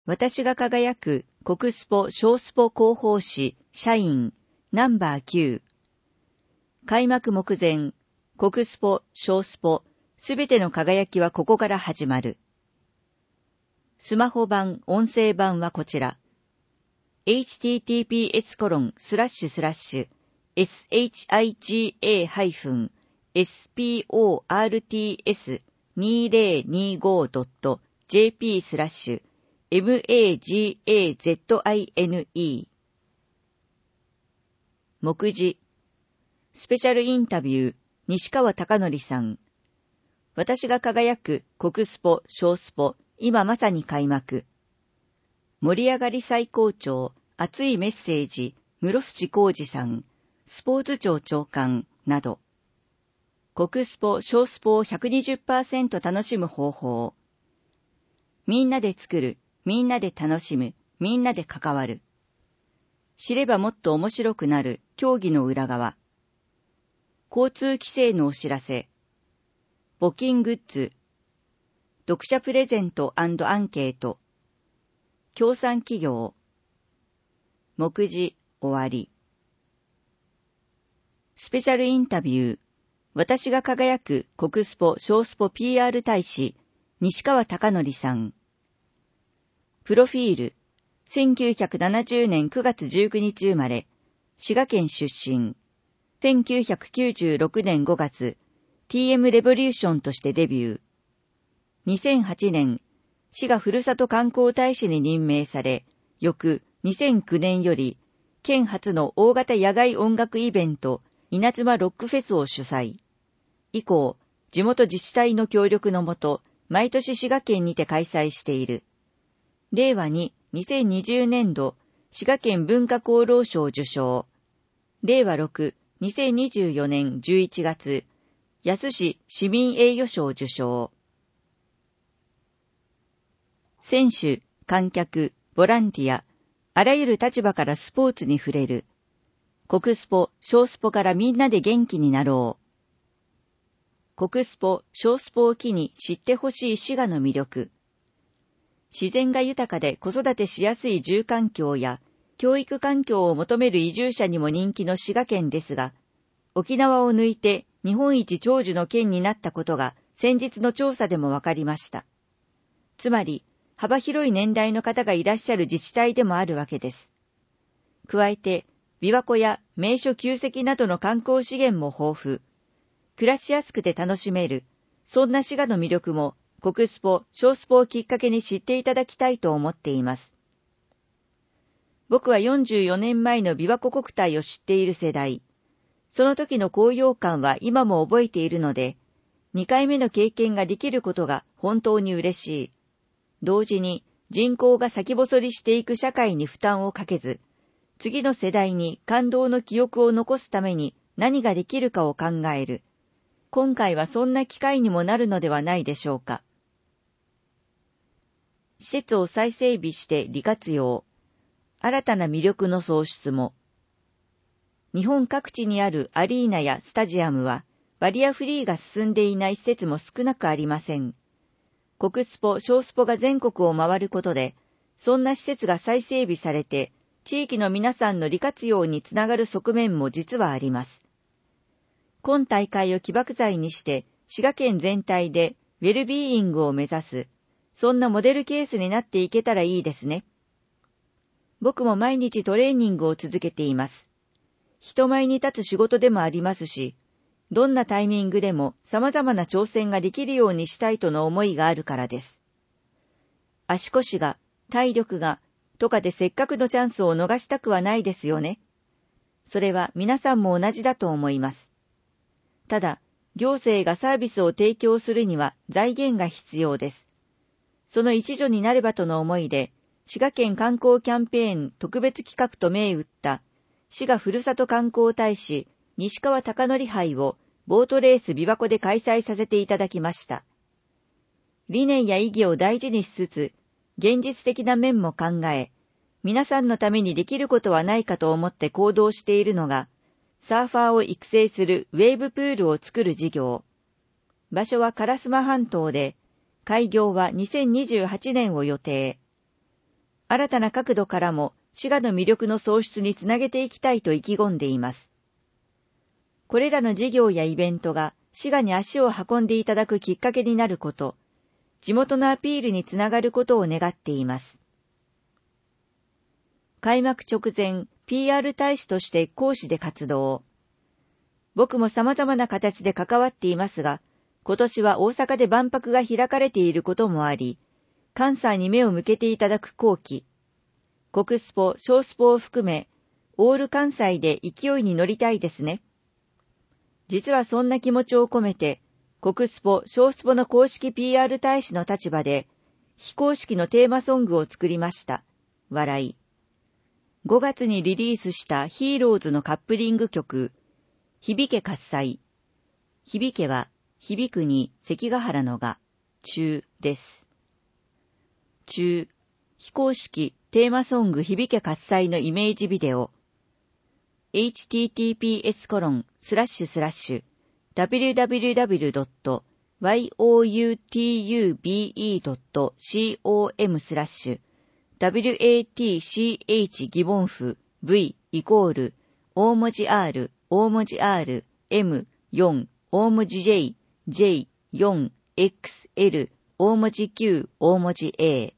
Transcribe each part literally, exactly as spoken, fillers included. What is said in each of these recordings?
私が輝く国スポ小スポ広報誌社員ナンバーきゅう。開幕目前、国スポ小スポすべての輝きはここから始まる。スマホ版、音声版はこちら。エイチティーティーピーエスコロンスラッシュスラッシュエスエイチアイジーエーエスピーオーアールティーエスにせんにじゅうごドットジェーピースラッシュエムエージーエーゼットアイエヌイー。目次。スペシャルインタビュー、西川貴教さん。私が輝く国スポ小スポ今まさに開幕。盛り上がり最高潮、熱いメッセージ、室伏浩二さん、スポーツ庁長官など。国スポ小スポを ひゃくにじゅっパーセント 楽しむ方法。みんなで作る、みんなで楽しむ、みんなで関わる。知ればもっと面白くなる競技の裏側。交通規制のお知らせ。募金グッズ。読者プレゼント&アンケート。協賛企業。目次終わり。スペシャルインタビュー。私が輝く国スポ小スポ ピーアール 大使、西川貴教さん。プロフィール。せんきゅうひゃくななじゅうねんくがつじゅうくにち生まれ、滋賀県出身。せんきゅうひゃくきゅうじゅうろくねんごがつ、ティーエム レボリューションとしてデビュー。にせんはちねん、滋賀ふるさと観光大使に任命され、翌にせんきゅうねんより、県初の大型野外音楽イベント、稲妻ロックフェスを主催。以降、地元自治体の協力のもと、毎年滋賀県にて開催している。れいわに、にせんにじゅうねんど、滋賀県文化功労賞受賞。れいわろく、にせんにじゅうよねんじゅういちがつ、安市市民栄誉賞受賞。選手、観客、ボランティア、あらゆる立場からスポーツに触れる。国スポ、小スポからみんなで元気になろう。国スポ、小スポを機に知ってほしい滋賀の魅力。自然が豊かで子育てしやすい住環境や教育環境を求める移住者にも人気の滋賀県ですが、沖縄を抜いて日本一長寿の県になったことが先日の調査でも分かりました。つまり、幅広い年代の方がいらっしゃる自治体でもあるわけです。加えて、琵琶湖や名所旧跡などの観光資源も豊富。暮らしやすくて楽しめる、そんな滋賀の魅力も、国スポ、小スポをきっかけに知っていただきたいと思っています。僕はよんじゅうよねんまえの琵琶湖国体を知っている世代。その時の高揚感は今も覚えているので、にかいめの経験ができることが本当に嬉しい。同時に人口が先細りしていく社会に負担をかけず、次の世代に感動の記憶を残すために何ができるかを考える。今回はそんな機会にもなるのではないでしょうか。施設を再整備して利活用。新たな魅力の創出も。日本各地にあるアリーナやスタジアムは、バリアフリーが進んでいない施設も少なくありません。国スポ、小スポが全国を回ることで、そんな施設が再整備されて、地域の皆さんの利活用につながる側面も実はあります。今大会を起爆剤にして、滋賀県全体でウェルビーイングを目指す、そんなモデルケースになっていけたらいいですね。僕も毎日トレーニングを続けています。人前に立つ仕事でもありますし、どんなタイミングでも様々な挑戦ができるようにしたいとの思いがあるからです。足腰が、体力が、とかでせっかくのチャンスを逃したくはないですよね。それは皆さんも同じだと思います。ただ、行政がサービスを提供するには財源が必要です。その一助になればとの思いで、滋賀県観光キャンペーン特別企画と銘打った滋賀ふるさと観光大使西川貴教杯をボートレース琵琶湖で開催させていただきました。理念や意義を大事にしつつ、現実的な面も考え、皆さんのためにできることはないかと思って行動しているのが、サーファーを育成するウェーブプールを作る事業。場所は烏丸半島で、開業はにせんにじゅうはちねんを予定。 新たな角度からも滋賀の魅力の創出につなげていきたいと意気込んでいます。これらの事業やイベントが滋賀に足を運んでいただくきっかけになること、地元のアピールにつながることを願っています。開幕直前、ピーアール 大使として講師で活動。僕も様々な形で関わっていますが、今年は大阪で万博が開かれていることもあり、関西に目を向けていただく後期、国スポ、小スポを含め、オール関西で勢いに乗りたいですね。実はそんな気持ちを込めて、国スポ、小スポの公式 ピーアール 大使の立場で、非公式のテーマソングを作りました。笑い。ごがつにリリースしたヒーローズのカップリング曲、響け喝采。響けは、響くに関ヶ原のが、中です。中、非公式テーマソング響け喝采のイメージビデオ、エイチティーティーピーエスコロンスラッシュスラッシュダブリューダブリューダブリュードットワイオーユーティーユービーイードットコムスラッシュダブリューエーティーシーエイチ 疑問符 V イコール大文字 R 大文字 R M よん 大文字 Jジェイよん エックスエル 大文字 Q 大文字 A。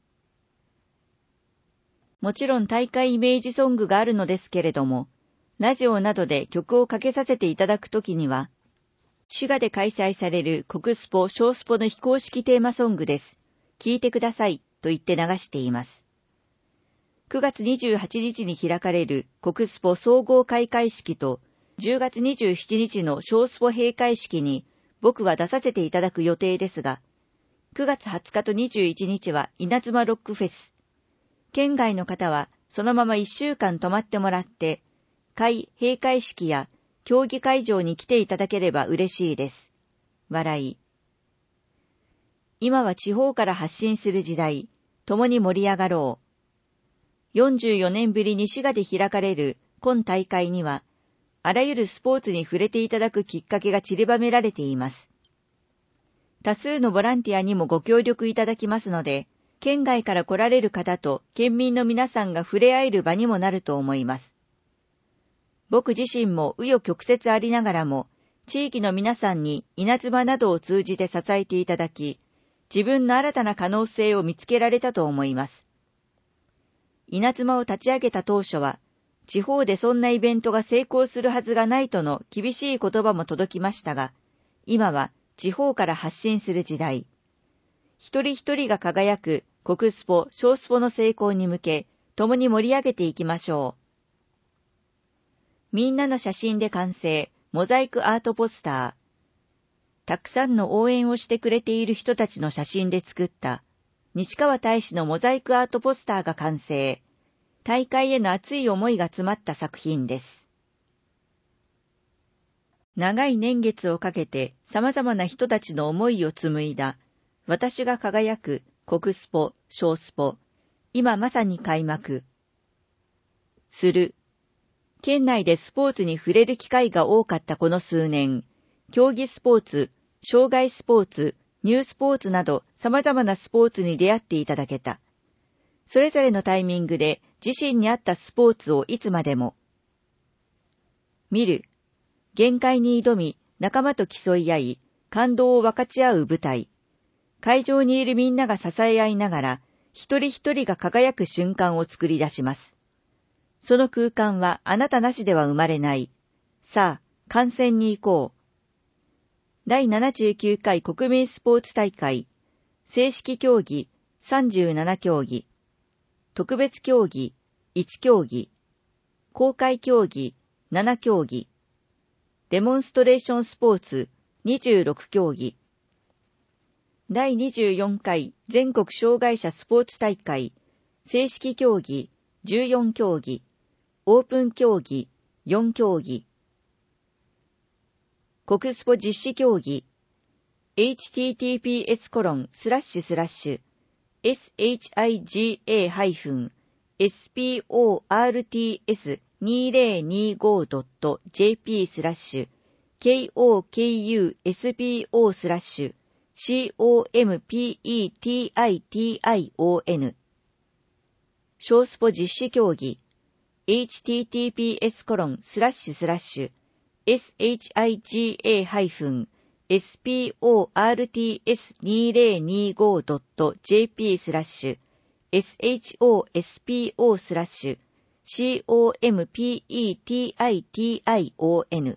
もちろん大会イメージソングがあるのですけれども、ラジオなどで曲をかけさせていただくときには、滋賀で開催される国スポ、小スポの非公式テーマソングです。聴いてくださいと言って流しています。くがつにじゅうはちにちに開かれる国スポ総合開会式とじゅうがつにじゅうしちにちの小スポ閉会式に僕は出させていただく予定ですが、くがつはつかとにじゅういちにちは稲妻ロックフェス。県外の方はそのままいっしゅうかん泊まってもらって、開閉会式や競技会場に来ていただければ嬉しいです。笑い。今は地方から発信する時代、共に盛り上がろう。よんじゅうよねんぶりに滋賀で開かれる今大会には、あらゆるスポーツに触れていただくきっかけが散りばめられています。多数のボランティアにもご協力いただきますので、県外から来られる方と県民の皆さんが触れ合える場にもなると思います。僕自身も紆余曲折ありながらも、地域の皆さんに稲妻などを通じて支えていただき、自分の新たな可能性を見つけられたと思います。稲妻を立ち上げた当初は、地方でそんなイベントが成功するはずがないとの厳しい言葉も届きましたが、今は地方から発信する時代。一人一人が輝く国スポ、小スポの成功に向け、共に盛り上げていきましょう。みんなの写真で完成、モザイクアートポスター。たくさんの応援をしてくれている人たちの写真で作った、西川大使のモザイクアートポスターが完成。大会への熱い思いが詰まった作品です。長い年月をかけて様々な人たちの思いを紡いだ、私が輝く国スポ、小スポ、今まさに開幕。する。県内でスポーツに触れる機会が多かったこの数年、競技スポーツ、障害スポーツ、ニュースポーツなど様々なスポーツに出会っていただけた。それぞれのタイミングで自身に合ったスポーツをいつまでも。見る。限界に挑み、仲間と競い合い、感動を分かち合う舞台。会場にいるみんなが支え合いながら、一人一人が輝く瞬間を作り出します。その空間はあなたなしでは生まれない。さあ、観戦に行こう。だいななじゅうきゅうかい国民スポーツ大会。正式競技さんじゅうななきょうぎ。特別競技いちきょうぎ。公開競技ななきょうぎ。デモンストレーションスポーツにじゅうろくきょうぎ。だいにじゅうよんかい全国障害者スポーツ大会。正式競技じゅうよんきょうぎ。オープン競技よんきょうぎ。国スポ実施競技 エイチティーティーピーエスコロンスラッシュスラッシュエスエイチアイジーエーエスピーオーアールティーエスにせんにじゅうごドットジェーピースラッシュケーオーケーユーエスピーオースラッシュシーオーエムピーイーティーアイティーアイオーエヌ小スポ実施競技 エイチティーティーピーエスコロンスラッシュスラッシュエスエイチアイジーエーハイフンエスピーオーアールティーエスにせんにじゅうごドットジェーピースラッシュエスエイチオーエスピーオースラッシュシーオーエムピーイーティーアイティーアイオーエヌ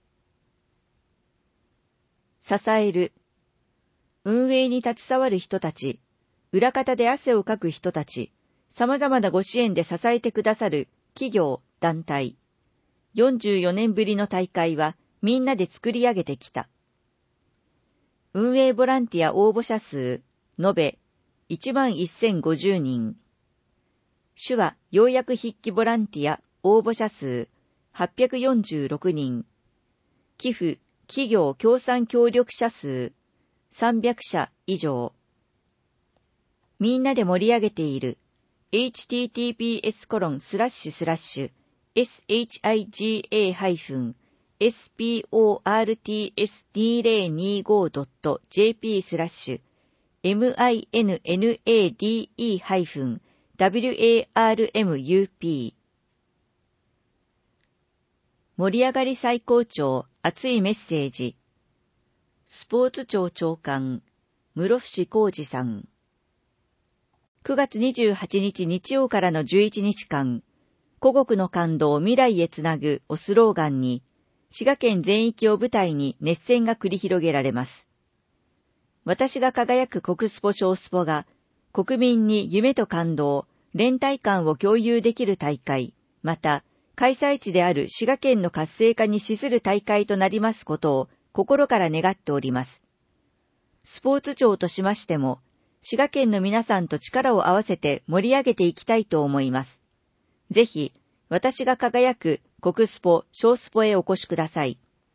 支える。運営に携わる人たち、裏方で汗をかく人たち、様々なご支援で支えてくださる企業、団体。よんじゅうよねんぶりの大会はみんなで作り上げてきた。運営ボランティア応募者数、延べいちまんせんごじゅうにん。手話要約筆記ボランティア応募者数はっぴゃくよんじゅうろくにん。寄付企業協賛協力者数さんびゃくしゃ以上。みんなで盛り上げている エイチティーティーピーエスコロンスラッシュスラッシュエスエイチアイジーエーハイフンエスピーオーアールティーエスにせんにじゅうごドットジェーピースラッシュエムアイエヌエヌエーディーイーハイフンダブリューエーアールエムユーピー。盛り上がり最高潮熱いメッセージ。スポーツ庁長官、室伏広治さん。くがつにじゅうはちにち日曜からのじゅういちにちかん、故国の感動を未来へつなぐをスローガンに、滋賀県全域を舞台に熱戦が繰り広げられます。私が輝く国スポ小スポが、国民に夢と感動、連帯感を共有できる大会、また、開催地である滋賀県の活性化に資する大会となりますことを心から願っております。スポーツ庁としましても、滋賀県の皆さんと力を合わせて盛り上げていきたいと思います。ぜひ、私が輝く国スポ、小スポへお越しください。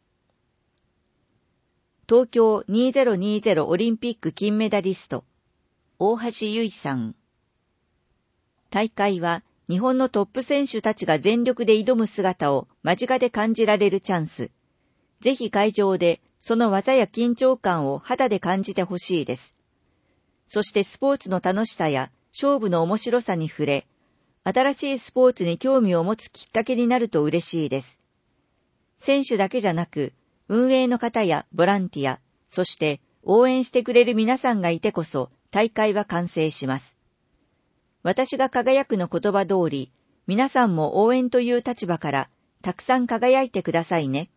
東京にせんにじゅうオリンピック金メダリスト、大橋悠依さん。大会は、日本のトップ選手たちが全力で挑む姿を間近で感じられるチャンス。ぜひ会場でその技や緊張感を肌で感じてほしいです。そしてスポーツの楽しさや勝負の面白さに触れ、新しいスポーツに興味を持つきっかけになると嬉しいです。選手だけじゃなく、運営の方やボランティア、そして応援してくれる皆さんがいてこそ大会は完成します。私が輝くの言葉通り、皆さんも応援という立場からたくさん輝いてくださいね。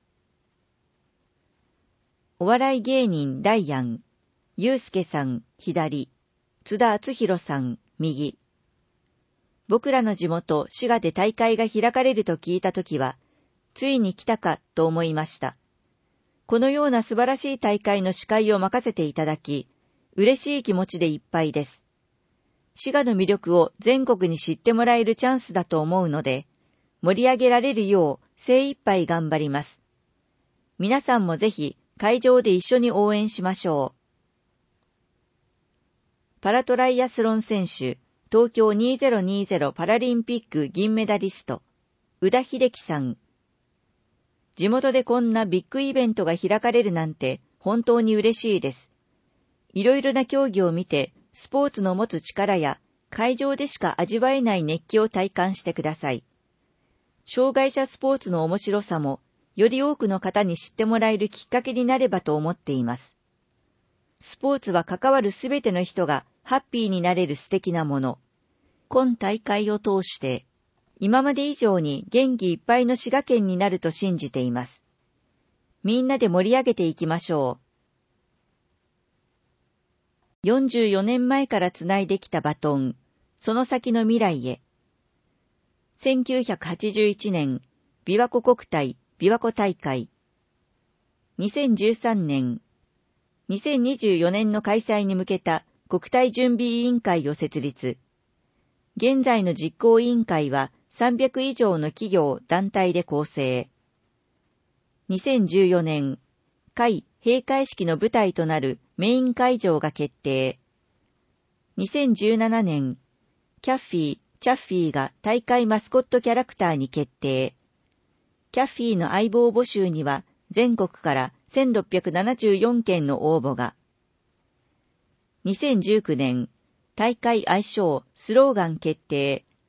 お笑い芸人ダイアン、ゆうすけさん左、津田篤弘さん右。僕らの地元滋賀で大会が開かれると聞いたときは、ついに来たかと思いました。このような素晴らしい大会の司会を任せていただき、嬉しい気持ちでいっぱいです。滋賀の魅力を全国に知ってもらえるチャンスだと思うので、盛り上げられるよう精一杯頑張ります。皆さんもぜひ会場で一緒に応援しましょう。パラトライアスロン選手、東京にせんにじゅうパラリンピック銀メダリスト、宇田秀樹さん。地元でこんなビッグイベントが開かれるなんて本当に嬉しいです。いろいろな競技を見て、スポーツの持つ力や会場でしか味わえない熱気を体感してください。障害者スポーツの面白さもより多くの方に知ってもらえるきっかけになればと思っています。スポーツは関わるすべての人がハッピーになれる素敵なもの。今大会を通して今まで以上に元気いっぱいの滋賀県になると信じています。みんなで盛り上げていきましょう。よんじゅうよねんまえからつないできたバトン、その先の未来へ。せんきゅうひゃくはちじゅういちねん、琵琶湖国体、琵琶湖大会。にせんじゅうさんねん、にせんにじゅうよねんの開催に向けた国体準備委員会を設立。現在の実行委員会はさんびゃく以上の企業、団体で構成。にせんじゅうよねん、会閉会式の舞台となるメイン会場が決定。にせんじゅうななねん、キャッフィー、チャッフィーが大会マスコットキャラクターに決定。キャッフィーの相棒募集には全国からせんろっぴゃくななじゅうよんけんの応募が。にせんじゅうきゅうねん、大会愛称スローガン決定、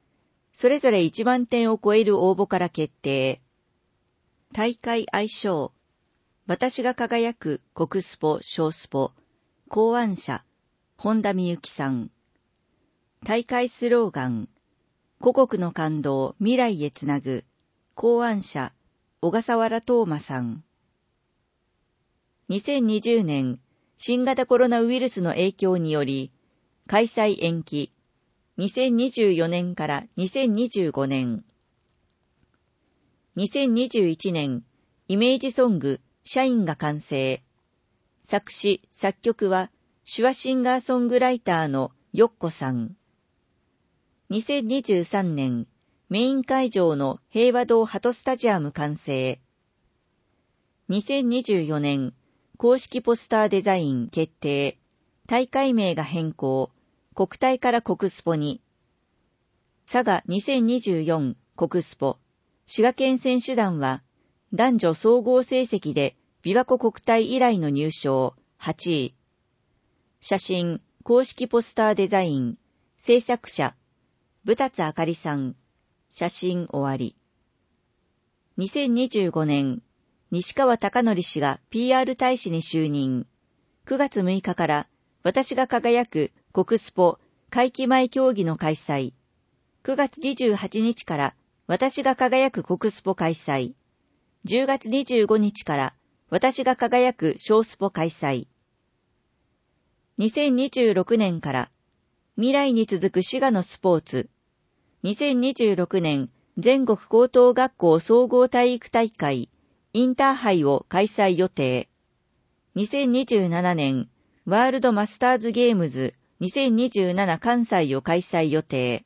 それぞれいちまんてんを超える応募から決定。大会愛称。私が輝く国スポ小スポ。考案者、本田美幸さん。大会スローガン。故国の感動、未来へつなぐ。考案者、小笠原東馬さん。にせんにじゅうねん、新型コロナウイルスの影響により、開催延期。にせんにじゅうよねんからにせんにじゅうごねん。にせんにじゅういちねん、イメージソング、シャインが完成。作詞、作曲は、手話シンガーソングライターのよっこさん。にせんにじゅうさんねん、メイン会場の平和堂ハトスタジアム完成。にせんにじゅうよねん、公式ポスターデザイン決定。大会名が変更。国体から国スポに。佐賀にせんにじゅうよん国スポ。滋賀県選手団は、男女総合成績で琵琶湖国体以来の入賞はちい。写真、公式ポスターデザイン。制作者、武達あかりさん。写真終わり。にせんにじゅうごねん、西川貴教氏が ピーアール 大使に就任。くがつむいかから私が輝く国スポ会期前競技の開催。くがつにじゅうはちにちから私が輝く国スポ開催。じゅうがつにじゅうごにちから私が輝く小スポ開催。にせんにじゅうろくねんから未来に続く滋賀のスポーツ。にせんにじゅうろくねん全国高等学校総合体育大会インターハイを開催予定。にせんにじゅうななねんワールドマスターズゲームズにせんにじゅうなな関西を開催予定。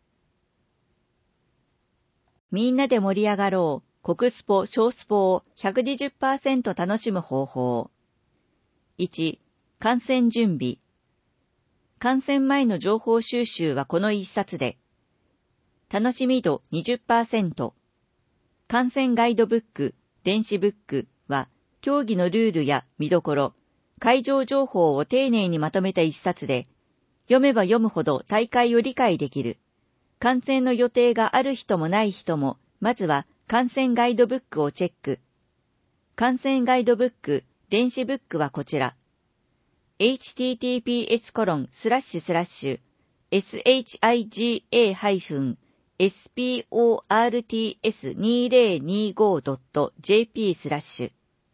みんなで盛り上がろう。国スポ、小スポを ひゃくにじゅっパーセント 楽しむ方法。いち、観戦準備。観戦前の情報収集はこの一冊で。楽しみ度 にじゅっパーセント。観戦ガイドブック、電子ブックは、競技のルールや見どころ、会場情報を丁寧にまとめた一冊で、読めば読むほど大会を理解できる。観戦の予定がある人もない人も、まずは観戦ガイドブックをチェック。観戦ガイドブック、電子ブックはこちら。エイチティーティーピーエスコロンスラッシュスラッシュエスエイチアイジーエーハイフンエスピーオーアールティーエスにせんにじゅうごドットジェーピー スラッシュ。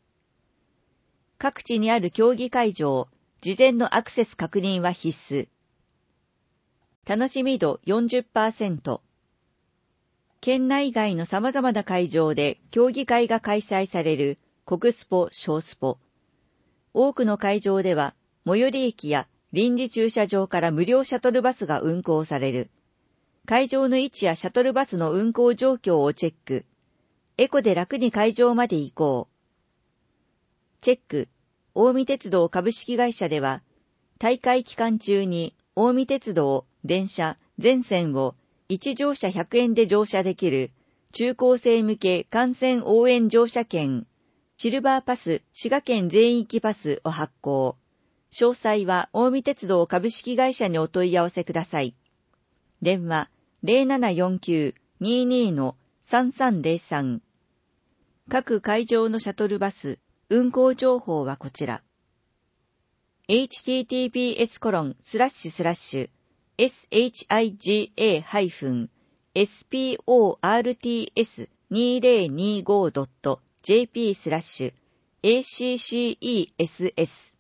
各地にある競技会場、事前のアクセス確認は必須。楽しみ度 よんじゅっパーセント。県内外の様々な会場で競技会が開催される国スポ、小スポ。多くの会場では、最寄り駅や臨時駐車場から無料シャトルバスが運行される。会場の位置やシャトルバスの運行状況をチェック。エコで楽に会場まで行こう。チェック。近江鉄道株式会社では、大会期間中に近江鉄道、電車、全線をいち乗車ひゃくえんで乗車できる中高生向け観戦応援乗車券、シルバーパス、滋賀県全域パスを発行。詳細は近江鉄道株式会社にお問い合わせください。電話 ゼロななよんきゅう にーにー のさんさんゼロさん。各会場のシャトルバス、運行情報はこちら。エイチティーティーピーエスコロンスラッシュスラッシュエスエイチアイジーエーハイフンエスピーオーアールティーエスにせんにじゅうごドットジェーピー スラッシュエーシーシーイーエスエス。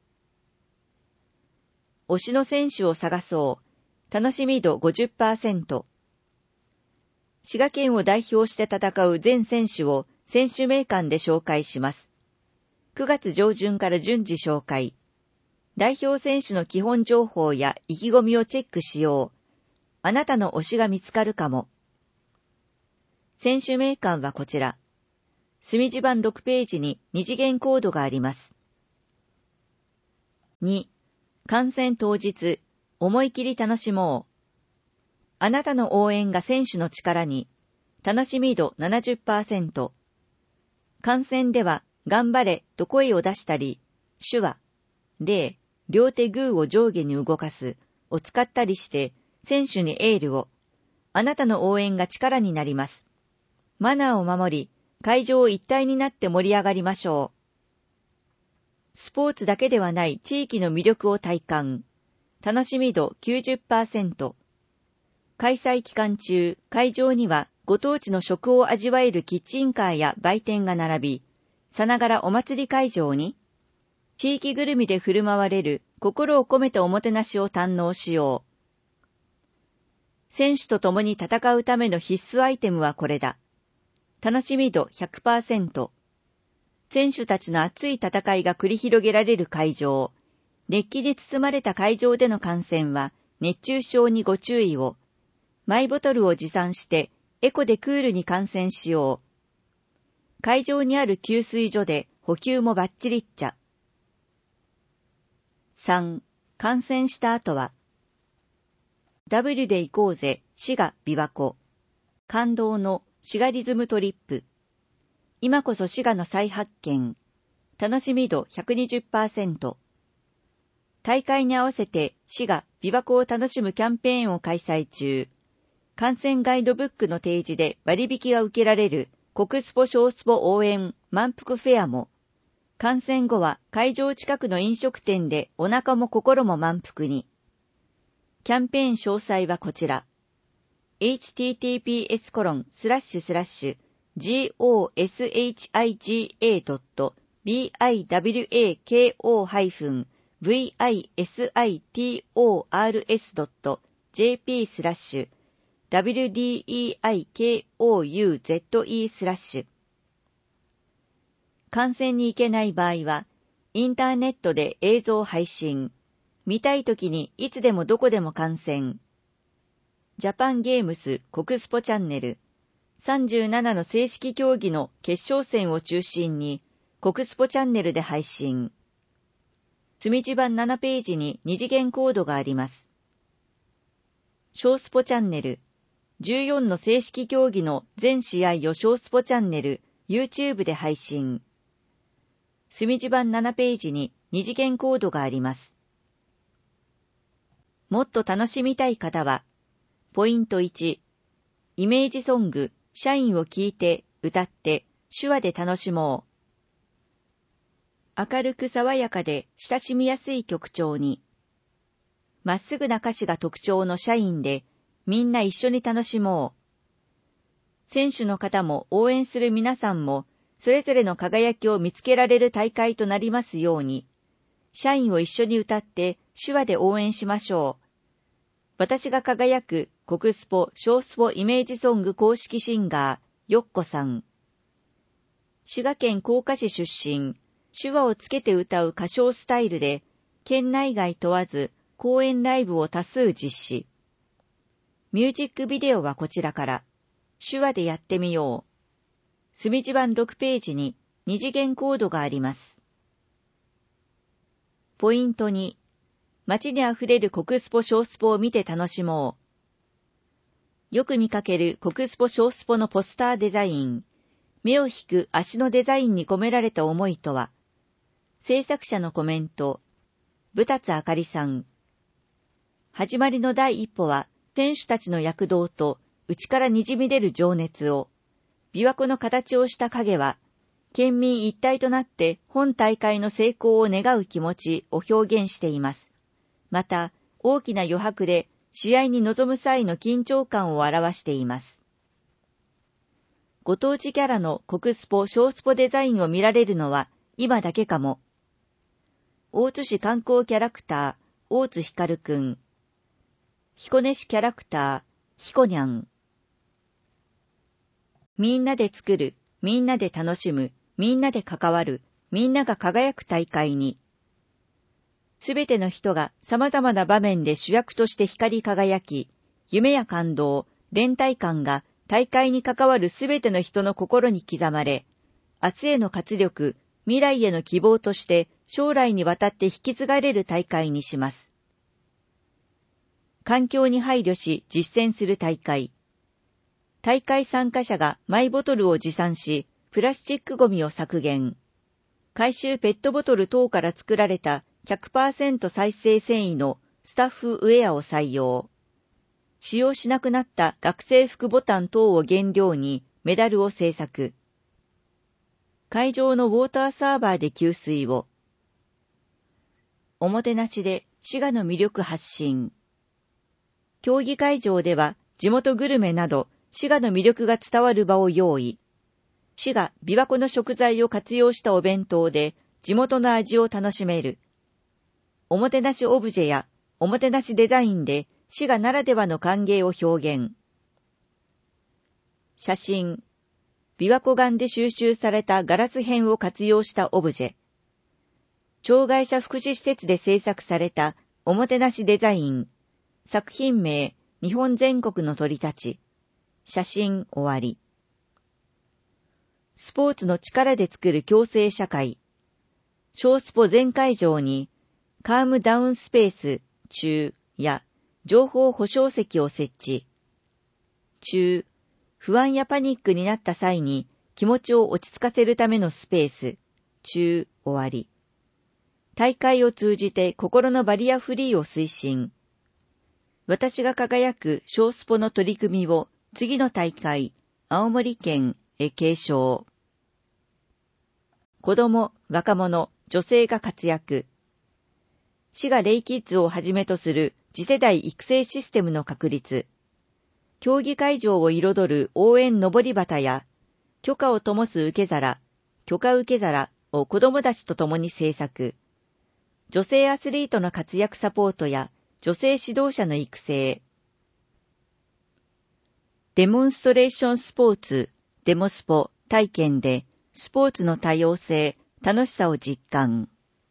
推しの選手を探そう。楽しみ度 ごじゅっパーセント。滋賀県を代表して戦う全選手を選手名鑑で紹介します。くがつ上旬から順次紹介。代表選手の基本情報や意気込みをチェックしよう。あなたの推しが見つかるかも。選手名鑑はこちら。墨字版ろくページに二次元コードがあります。に、観戦当日、思い切り楽しもう。あなたの応援が選手の力に。楽しみ度 ななじゅっパーセント。観戦では、頑張れと声を出したり、手話、礼、両手グーを上下に動かすを使ったりして、選手にエールを。 あなたの応援が力になります。マナーを守り、会場一体になって盛り上がりましょう。スポーツだけではない地域の魅力を体感。楽しみ度 きゅうじゅっパーセント。開催期間中、会場にはご当地の食を味わえるキッチンカーや売店が並び、さながらお祭り会場に、地域ぐるみで振る舞われる心を込めたおもてなしを堪能しよう。選手と共に戦うための必須アイテムはこれだ。楽しみ度 ひゃくパーセント。選手たちの熱い戦いが繰り広げられる会場。熱気に包まれた会場での観戦は熱中症にご注意を。マイボトルを持参してエコでクールに観戦しよう。会場にある給水所で補給もバッチリっちゃ。さん. 観戦した後は ダブリュー で行こうぜ滋賀琵琶湖。感動の滋賀リズムトリップ。今こそ滋賀の再発見。楽しみ度 ひゃくにじゅっパーセント。大会に合わせて滋賀琵琶湖を楽しむキャンペーンを開催中。観戦ガイドブックの提示で割引が受けられる国スポ小スポ応援満腹フェアも。観戦後は会場近くの飲食店でお腹も心も満腹に。キャンペーン詳細はこちら。エイチティーティーピーエスコロンスラッシュスラッシュジーオーエスエイチアイジーエードットビーアイダブリューエーケーオーハイフンブイアイエスアイティーオーアールエスドットジェーピースラッシュダブリューディーイーアイケーオーユーゼットイースラッシュ。観戦に行けない場合は、インターネットで映像配信。見たいときにいつでもどこでも観戦。ジャパンゲームス国スポチャンネル。さんじゅうななの正式競技の決勝戦を中心に、国スポチャンネルで配信。墨地版ななページに二次元コードがあります。小スポチャンネル。じゅうよんの正式競技の全試合を小スポチャンネル、YouTube で配信。墨地版ななページに二次元コードがあります。もっと楽しみたい方は、ポイントいち、イメージソング、シャインを聴いて、歌って、手話で楽しもう。明るく爽やかで親しみやすい曲調に。まっすぐな歌詞が特徴のシャインで、みんな一緒に楽しもう。選手の方も応援する皆さんも、それぞれの輝きを見つけられる大会となりますように、社員を一緒に歌って手話で応援しましょう。私が輝く国スポ小スポイメージソング公式シンガー、よっこさん。滋賀県甲賀市出身、手話をつけて歌う歌唱スタイルで、県内外問わず公演ライブを多数実施。ミュージックビデオはこちらから、手話でやってみよう。墨地版ろくページに二次元コードがあります。ポイントに、街にあふれる国スポ小スポを見て楽しもう。よく見かける国スポ小スポのポスターデザイン、目を引く足のデザインに込められた思いとは、制作者のコメント、ぶたつあかりさん。始まりの第一歩は、選手たちの躍動と内からにじみ出る情熱を、琵琶湖の形をした影は、県民一体となって本大会の成功を願う気持ちを表現しています。また、大きな余白で試合に臨む際の緊張感を表しています。ご当地キャラの国スポ小スポデザインを見られるのは今だけかも。大津市観光キャラクター、大津ひかるくん。彦根市キャラクター、ひこにゃん。みんなで作る、みんなで楽しむ、みんなで関わる、みんなが輝く大会に。すべての人が様々な場面で主役として光り輝き、夢や感動、連帯感が大会に関わるすべての人の心に刻まれ、明日への活力、未来への希望として将来にわたって引き継がれる大会にします。環境に配慮し実践する大会。大会参加者がマイボトルを持参し、プラスチックごみを削減。回収ペットボトル等から作られた ひゃくパーセント 再生繊維のスタッフウェアを採用。 使用しなくなった学生服ボタン等を原料にメダルを製作。会場のウォーターサーバーで給水を。おもてなしで滋賀の魅力発信。競技会場では地元グルメなど滋賀の魅力が伝わる場を用意。滋賀、琵琶湖の食材を活用したお弁当で地元の味を楽しめる。おもてなしオブジェやおもてなしデザインで滋賀ならではの歓迎を表現。写真。琵琶湖岸で収集されたガラス片を活用したオブジェ。障害者福祉施設で制作されたおもてなしデザイン。作品名、日本全国の鳥たち。写真終わり。スポーツの力で作る共生社会。小スポ全会場に、カームダウンスペース、中や情報保障席を設置。中、不安やパニックになった際に気持ちを落ち着かせるためのスペース、中終わり。大会を通じて心のバリアフリーを推進。私が輝く小スポの取り組みを次の大会、青森県へ継承。子供、若者、女性が活躍。滋賀レイキッズをはじめとする次世代育成システムの確立。競技会場を彩る応援のぼり旗や、許可を灯す受け皿、許可受け皿を子供たちと共に制作。女性アスリートの活躍サポートや女性指導者の育成。デモンストレーションスポーツ、デモスポ体験でスポーツの多様性、楽しさを実感。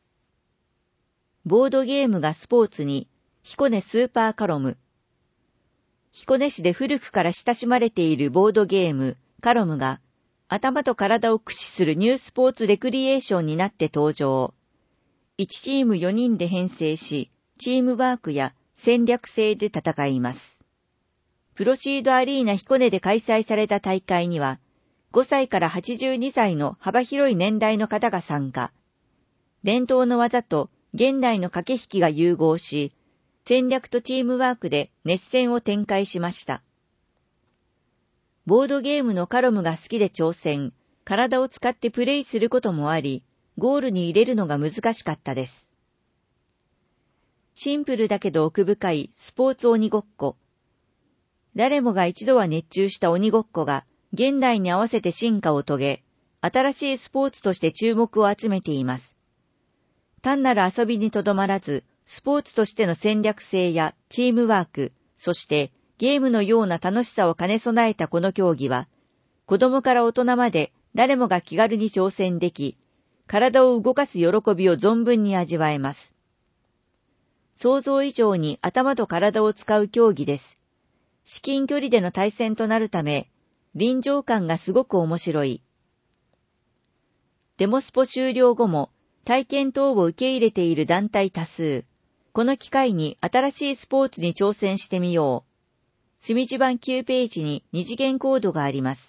ボードゲームがスポーツに、彦根スーパーカロム。彦根市で古くから親しまれているボードゲーム、カロムが、頭と体を駆使するニュースポーツレクリエーションになって登場。いちチームよにんで編成し、チームワークや戦略性で戦います。プロシードアリーナ彦根で開催された大会には、ごさいからはちじゅうにさいの幅広い年代の方が参加。伝統の技と現代の駆け引きが融合し、戦略とチームワークで熱戦を展開しました。ボードゲームのカロムが好きで挑戦、体を使ってプレイすることもあり、ゴールに入れるのが難しかったです。シンプルだけど奥深いスポーツ鬼ごっこ。誰もが一度は熱中した鬼ごっこが現代に合わせて進化を遂げ、新しいスポーツとして注目を集めています。単なる遊びにとどまらず、スポーツとしての戦略性やチームワーク、そしてゲームのような楽しさを兼ね備えたこの競技は、子供から大人まで誰もが気軽に挑戦でき、体を動かす喜びを存分に味わえます。想像以上に頭と体を使う競技です。至近距離での対戦となるため、臨場感がすごく面白い。デモスポ終了後も体験等を受け入れている団体多数。この機会に新しいスポーツに挑戦してみよう。隅地版きゅうページに二次元コードがあります。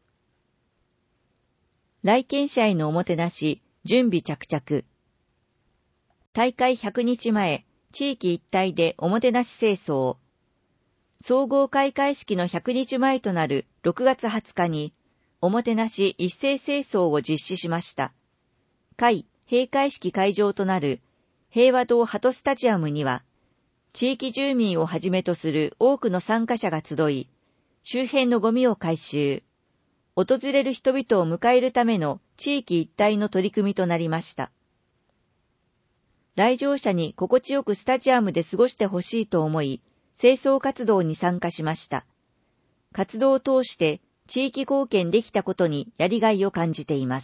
来県者へのおもてなし、準備着々。大会ひゃくにちまえ、地域一体でおもてなし清掃。総合開会式のひゃくにちまえとなるろくがつはつかに、おもてなし一斉清掃を実施しました。会、閉会式会場となる平和堂ハトスタジアムには、地域住民をはじめとする多くの参加者が集い、周辺のゴミを回収。訪れる人々を迎えるための地域一体の取り組みとなりました。来場者に心地よくスタジアムで過ごしてほしいと思い、清掃活動に参加しました。活動を通して地域貢献できたことにやりがいを感じています。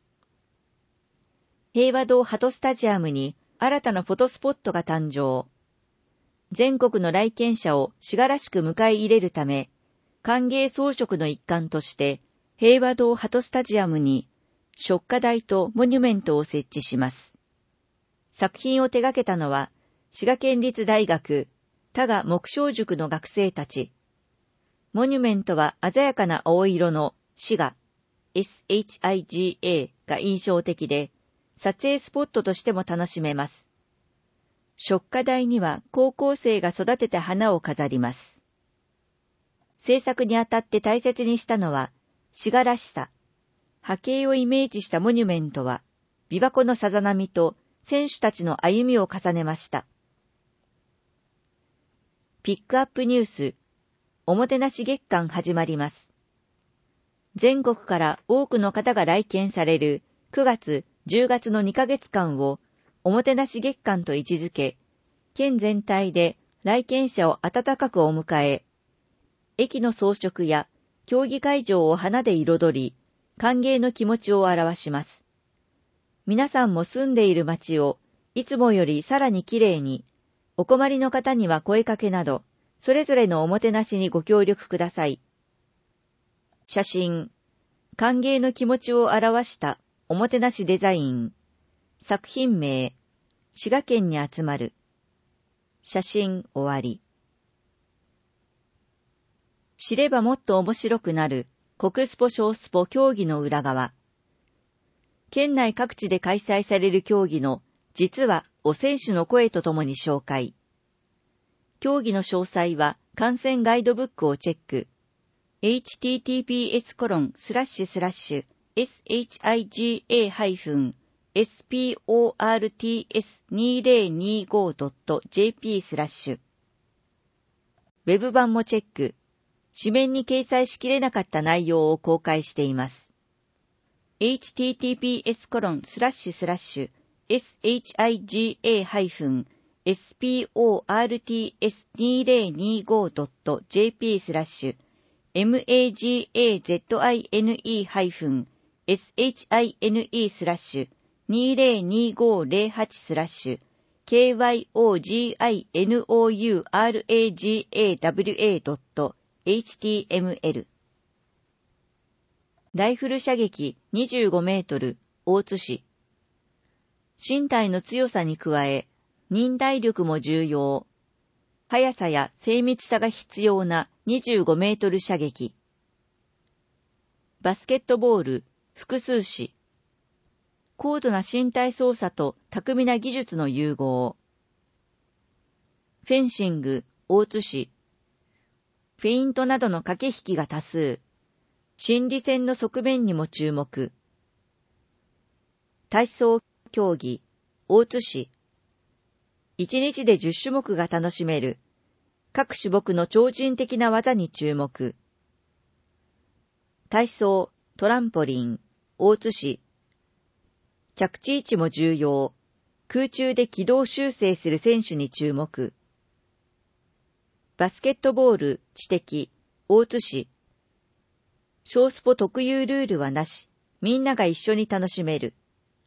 平和堂ハトスタジアムに新たなフォトスポットが誕生。全国の来県者を滋賀らしく迎え入れるため、歓迎装飾の一環として、平和堂ハトスタジアムに、食火台とモニュメントを設置します。作品を手掛けたのは、滋賀県立大学、多賀木商塾の学生たち。モニュメントは鮮やかな青色の滋賀、エスエイチアイジーエー が印象的で、撮影スポットとしても楽しめます。 植花台には高校生が育てた花を飾ります。制作にあたって大切にしたのは、詩画らしさ。波形をイメージしたモニュメントは、琵琶湖のさざ波と選手たちの歩みを重ねました。ピックアップニュース、おもてなし月間始まります。全国から多くの方が来県されるくがつ、じゅうがつのにかげつかんをおもてなし月間と位置づけ、県全体で来県者を温かくお迎え、駅の装飾や競技会場を花で彩り、歓迎の気持ちを表します。皆さんも住んでいる町をいつもよりさらにきれいに、お困りの方には声かけなど、それぞれのおもてなしにご協力ください。写真、歓迎の気持ちを表したおもてなしデザイン。作品名、滋賀県に集まる。写真終わり。知ればもっと面白くなる国スポ小スポ競技の裏側。県内各地で開催される競技の実はお選手の声とともに紹介。競技の詳細は観戦ガイドブックをチェック。エイチティーティーピーエスコロンスラッシュスラッシュエスエイチアイジーエーハイフンエスピーオーアールティーエスにせんにじゅうごドットジェーピースラッシュ。ウェブ版もチェック。紙面に掲載しきれなかった内容を公開しています。エイチティーティーピーエスコロンスラッシュスラッシュエスエイチアイジーエーハイフンエスピーオーアールティーエスにせんにじゅうごドットジェーピースラッシュエムエージーエーゼットアイエヌイーハイフンエスエイチアイエヌイースラッシュにせんにじゅうごゼロはちスラッシュケーワイオージーアイエヌオーユーアールエージーエーダブリューエードットエイチティーエムエル。ライフル射撃にじゅうごメートル、大津市。身体の強さに加え、忍耐力も重要。速さや精密さが必要なにじゅうごメートル射撃。バスケットボール、複数市。高度な身体操作と巧みな技術の融合。フェンシング、大津市。フェイントなどの駆け引きが多数。心理戦の側面にも注目。体操競技、大津市。一日でじゅっしゅもくが楽しめる。各種目の超人的な技に注目。体操、トランポリン、大津市。着地位置も重要。空中で軌道修正する選手に注目。バスケットボール、知的、大津市。小スポ特有ルールはなし、みんなが一緒に楽しめる。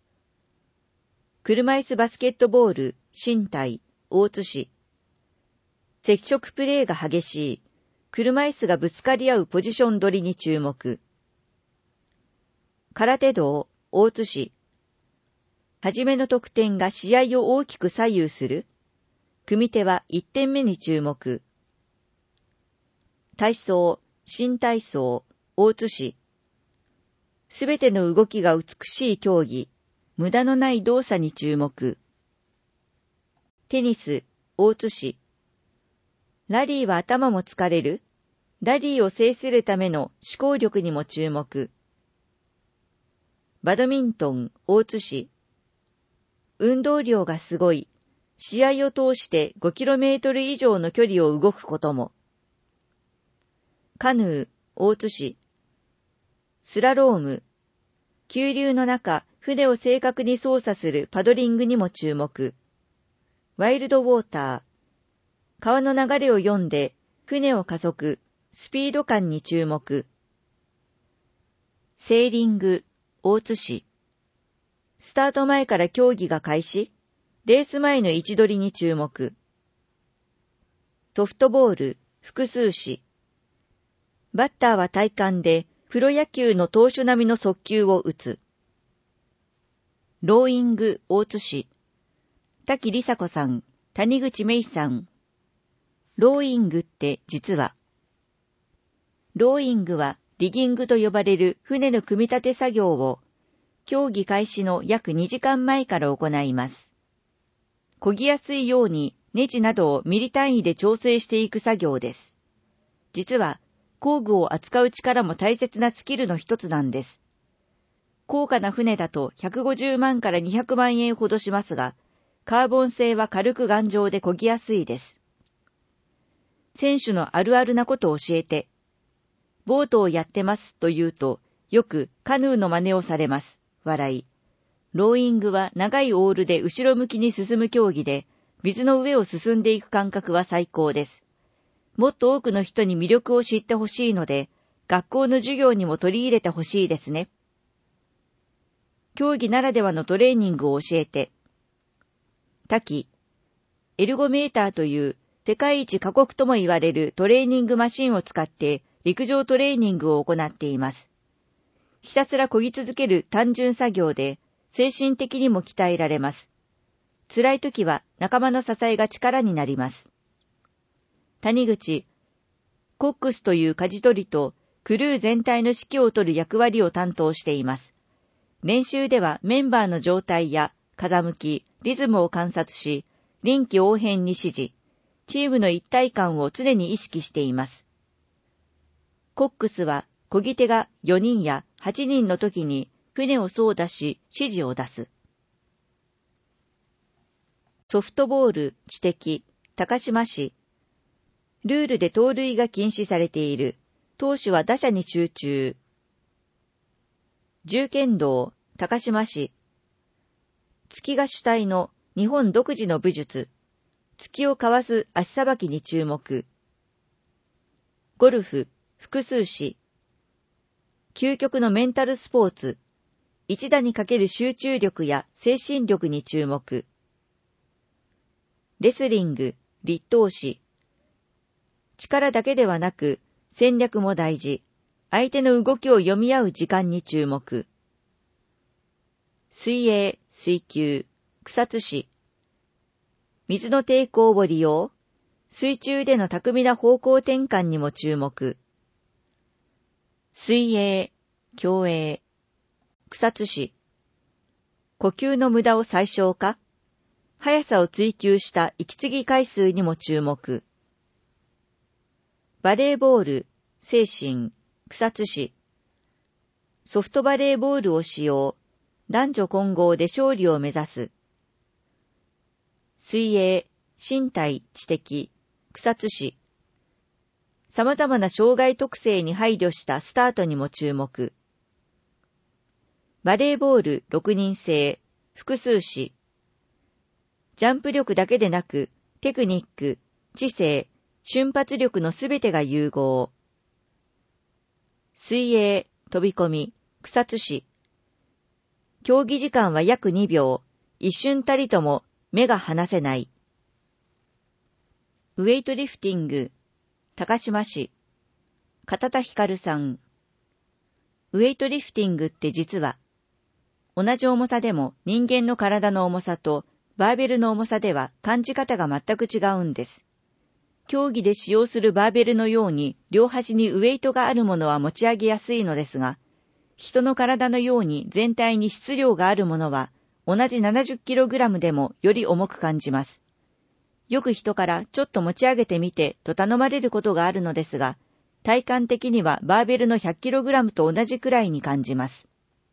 車椅子バスケットボール、身体、大津市。接触プレーが激しい、車椅子がぶつかり合うポジション取りに注目。空手道、大津市。はじめの得点が試合を大きく左右する。組手はいってんめに注目。体操、新体操、大津市。すべての動きが美しい競技、無駄のない動作に注目。テニス、大津市。ラリーは頭も疲れる。ラリーを制するための思考力にも注目。バドミントン、大津市。運動量がすごい。試合を通してごキロメートル以上の距離を動くことも。カヌー、大津市。スラローム。急流の中、船を正確に操作するパドリングにも注目。ワイルドウォーター。川の流れを読んで、船を加速、スピード感に注目。セーリング、大津市。スタート前から競技が開始、レース前の位置取りに注目。ソフトボール、複数市。バッターは体感でプロ野球の投手並みの速球を打つ。ローイング、大津市。滝梨紗子さん、谷口芽衣さん。ローイングって実は。ローイングはリギングと呼ばれる船の組み立て作業を競技開始の約にじかんまえから行います。 漕ぎやすいようにネジなどをミリ単位で調整していく作業です。実は、工具を扱う力も大切なスキルの一つなんです。高価な船だとひゃくごじゅうまんからにひゃくまんえんほどしますが、カーボン製は軽く頑丈で漕ぎやすいです。選手のあるあるなことを教えて、ボートをやってますと言うと、よくカヌーの真似をされます。笑い。ローイングは長いオールで後ろ向きに進む競技で、水の上を進んでいく感覚は最高です。もっと多くの人に魅力を知ってほしいので、学校の授業にも取り入れてほしいですね。競技ならではのトレーニングを教えて。タキ、エルゴメーターという世界一過酷とも言われるトレーニングマシンを使って陸上トレーニングを行っています。ひたすら漕ぎ続ける単純作業で精神的にも鍛えられます。辛い時は仲間の支えが力になります。谷口、コックスという舵取りとクルー全体の指揮を取る役割を担当しています。練習ではメンバーの状態や風向き、リズムを観察し、臨機応変に指示、チームの一体感を常に意識しています。コックスは漕ぎ手がよにんやはちにんの時に船を操舵し指示を出す。ソフトボール、知的、高島市。ルールで盗塁が禁止されている。投手は打者に集中。銃剣道、高島市。突きが主体の日本独自の武術。突きをかわす足さばきに注目。ゴルフ、複数市。究極のメンタルスポーツ。一打にかける集中力や精神力に注目。レスリング、立闘士。力だけではなく、戦略も大事。相手の動きを読み合う時間に注目。水泳、水球、草津市。水の抵抗を利用。水中での巧みな方向転換にも注目。水泳、競泳、草津市。呼吸の無駄を最小化。速さを追求した息継ぎ回数にも注目。バレーボール、精神、草津市。ソフトバレーボールを使用。男女混合で勝利を目指す。水泳、身体、知的、草津市。様々な障害特性に配慮したスタートにも注目。バレーボールろくにん制、複数市。ジャンプ力だけでなく、テクニック、知性、瞬発力のすべてが融合。水泳、飛び込み、草津市。競技時間は約にびょう、一瞬たりとも目が離せない。ウェイトリフティング、高島市。片田光さん。ウェイトリフティングって実は、同じ重さでも人間の体の重さとバーベルの重さでは感じ方が全く違うんです。競技で使用するバーベルのように両端にウェイトがあるものは持ち上げやすいのですが、人の体のように全体に質量があるものは同じ ななじゅっキログラム でもより重く感じます。よく人からちょっと持ち上げてみてと頼まれることがあるのですが、体感的にはバーベルの ひゃっキログラム と同じくらいに感じます。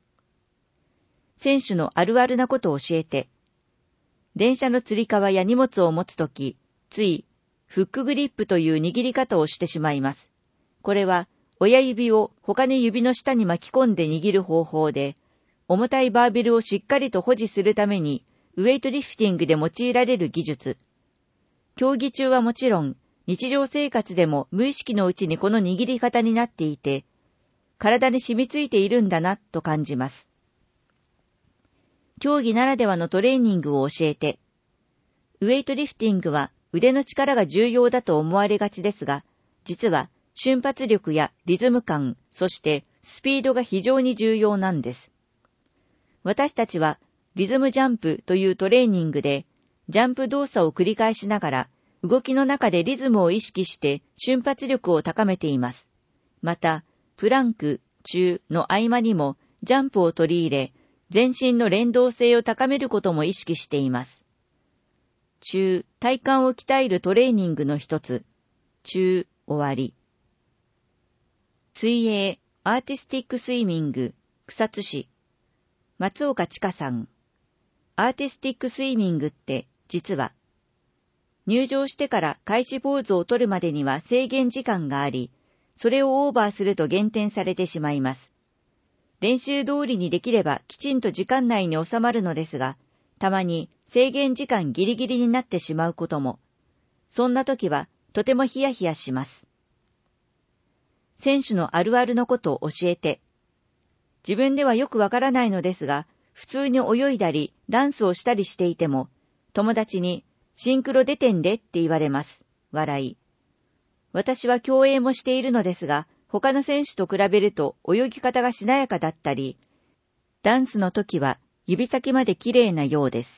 選手のあるあるなことを教えて。電車のつり革や荷物を持つとき、ついフックグリップという握り方をしてしまいます。これは親指を他の指の下に巻き込んで握る方法で、重たいバーベルをしっかりと保持するためにウェイトリフティングで用いられる技術。競技中はもちろん、日常生活でも無意識のうちにこの握り方になっていて、体に染みついているんだなと感じます。競技ならではのトレーニングを教えて。ウェイトリフティングは腕の力が重要だと思われがちですが、実は瞬発力やリズム感、そしてスピードが非常に重要なんです。私たちはリズムジャンプというトレーニングで、ジャンプ動作を繰り返しながら、動きの中でリズムを意識して瞬発力を高めています。また、プランク、中の合間にもジャンプを取り入れ、全身の連動性を高めることも意識しています。 中、体幹を鍛えるトレーニングの一つ。中、終わり。水泳、アーティスティックスイミング、草津市。松岡千佳さん。アーティスティックスイミングって実は、入場してから開始ポーズを取るまでには制限時間があり、それをオーバーすると減点されてしまいます。練習通りにできればきちんと時間内に収まるのですが、たまに制限時間ギリギリになってしまうことも。そんな時はとてもヒヤヒヤします。選手のあるあるのことを教えて。自分ではよくわからないのですが、普通に泳いだりダンスをしたりしていても、友達にシンクロ出てんでって言われます。笑い。私は競泳もしているのですが、他の選手と比べると泳ぎ方がしなやかだったり、ダンスの時は指先まで綺麗なようです。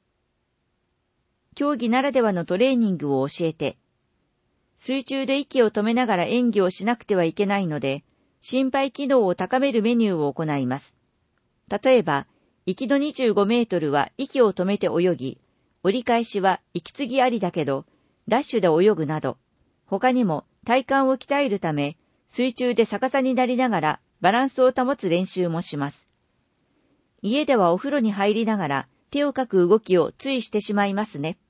競技ならではのトレーニングを教えて、水中で息を止めながら演技をしなくてはいけないので、心肺機能を高めるメニューを行います。例えば、行きのにじゅうごメートルは息を止めて泳ぎ、折り返しは息継ぎありだけど、ダッシュで泳ぐなど、他にも体幹を鍛えるため、水中で逆さになりながらバランスを保つ練習もします。家ではお風呂に入りながら手をかく動きをついしてしまいますね。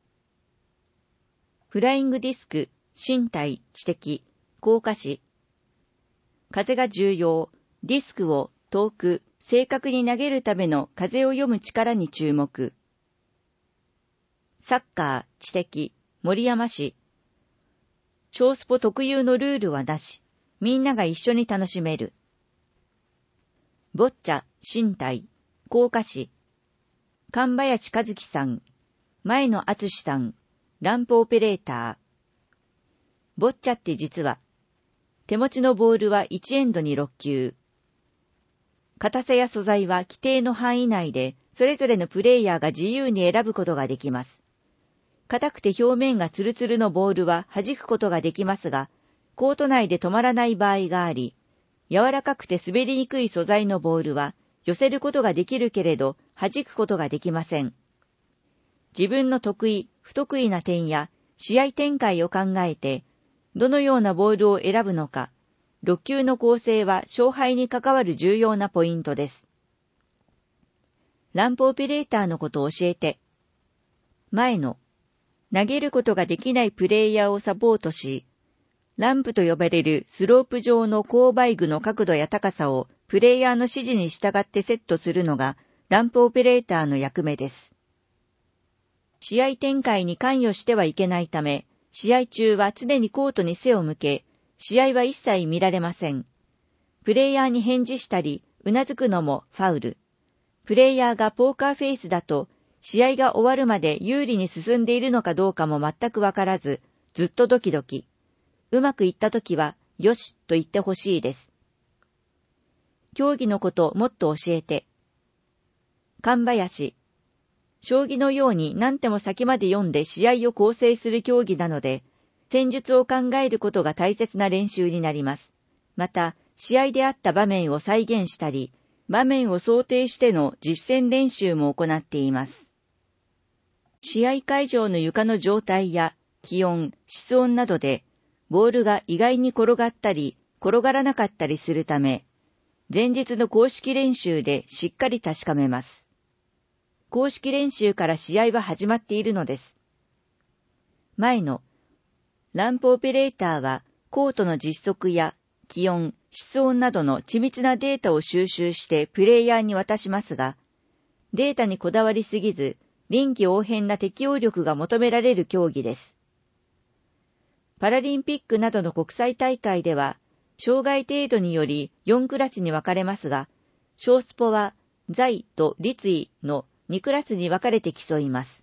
フライングディスク、身体、知的、効果詞。風が重要、ディスクを遠く、正確に投げるための風を読む力に注目。サッカー、知的、森山市。小スポ特有のルールはなし、みんなが一緒に楽しめる。ボッチャ、身体、効果詞。神林和樹さん、前野敦さん、ランプオペレーター。ボッチャって実は、手持ちのボールはいちエンドにろっ球。硬さや素材は規定の範囲内で、それぞれのプレイヤーが自由に選ぶことができます。硬くて表面がツルツルのボールは弾くことができますが、コート内で止まらない場合があり、柔らかくて滑りにくい素材のボールは寄せることができるけれど弾くことができません。自分の得意、不得意な点や試合展開を考えて、どのようなボールを選ぶのか、ろっ球の構成は勝敗に関わる重要なポイントです。ランプオペレーターのことを教えて。前の、投げることができないプレイヤーをサポートし、ランプと呼ばれるスロープ上の勾配具の角度や高さをプレイヤーの指示に従ってセットするのがランプオペレーターの役目です。試合展開に関与してはいけないため、試合中は常にコートに背を向け、試合は一切見られません。プレイヤーに返事したり、うなずくのもファウル。プレイヤーがポーカーフェイスだと、試合が終わるまで有利に進んでいるのかどうかも全くわからず、ずっとドキドキ。うまくいったときは、よしと言ってほしいです。競技のことをもっと教えて。神林。将棋のように何手も先まで読んで試合を構成する競技なので、戦術を考えることが大切な練習になります。また、試合であった場面を再現したり、場面を想定しての実践練習も行っています。試合会場の床の状態や気温、室温などで、ボールが意外に転がったり、転がらなかったりするため、前日の公式練習でしっかり確かめます。公式練習から試合は始まっているのです。前の、ランプオペレーターはコートの実測や気温、室温などの緻密なデータを収集してプレイヤーに渡しますが、データにこだわりすぎず、臨機応変な適応力が求められる競技です。パラリンピックなどの国際大会では、障害程度によりよんクラスに分かれますが、小スポは座と立位のにクラスに分かれて競います。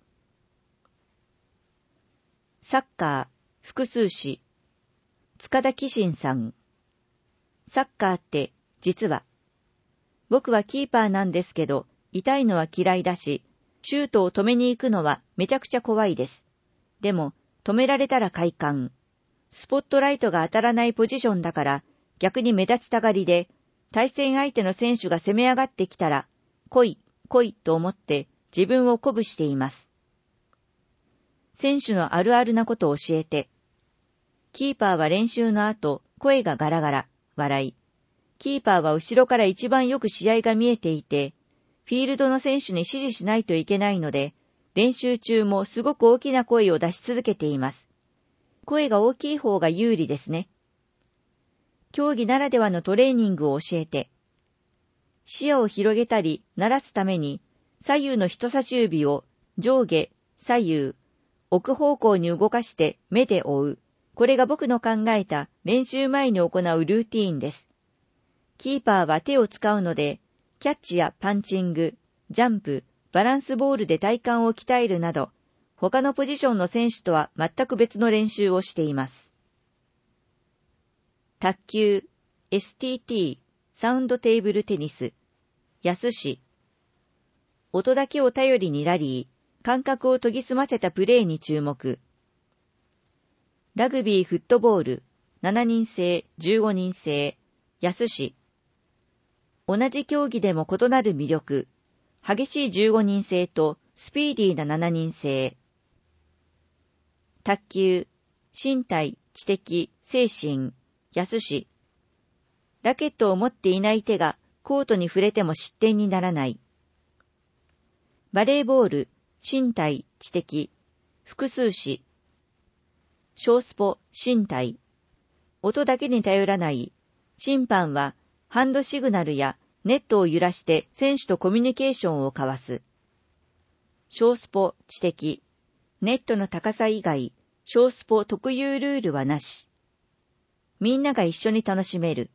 サッカー、複数詞。塚田紀信さん。サッカーって実は、僕はキーパーなんですけど、痛いのは嫌いだし、シュートを止めに行くのはめちゃくちゃ怖いです。でも、止められたら快感。スポットライトが当たらないポジションだから、逆に目立ちたがりで、対戦相手の選手が攻め上がってきたら、来い、来いと思って自分を鼓舞しています。 選手のあるあるなことを教えて。キーパーは練習の後、声がガラガラ、笑い。キーパーは後ろから一番よく試合が見えていて、フィールドの選手に指示しないといけないので、練習中もすごく大きな声を出し続けています。声が大きい方が有利ですね。競技ならではのトレーニングを教えて。視野を広げたり、慣らすために、左右の人差し指を上下、左右、奥方向に動かして目で追う。これが僕の考えた練習前に行うルーティーンです。キーパーは手を使うので、キャッチやパンチング、ジャンプ、バランスボールで体幹を鍛えるなど、他のポジションの選手とは全く別の練習をしています。卓球、エスティーティー、サウンドテーブルテニス、安し。音だけを頼りにラリー、感覚を研ぎ澄ませたプレーに注目。ラグビーフットボール、しちにん制、じゅうごにん制、安し。同じ競技でも異なる魅力、激しいじゅうごにん制とスピーディーなしちにん制。卓球、身体、知的、精神、安し。ラケットを持っていない手がコートに触れても失点にならない。バレーボール、身体、知的、複数詞。小スポ、身体。音だけに頼らない。審判はハンドシグナルやネットを揺らして選手とコミュニケーションを交わす。小スポ、知的。ネットの高さ以外、小スポ特有ルールはなし。みんなが一緒に楽しめる。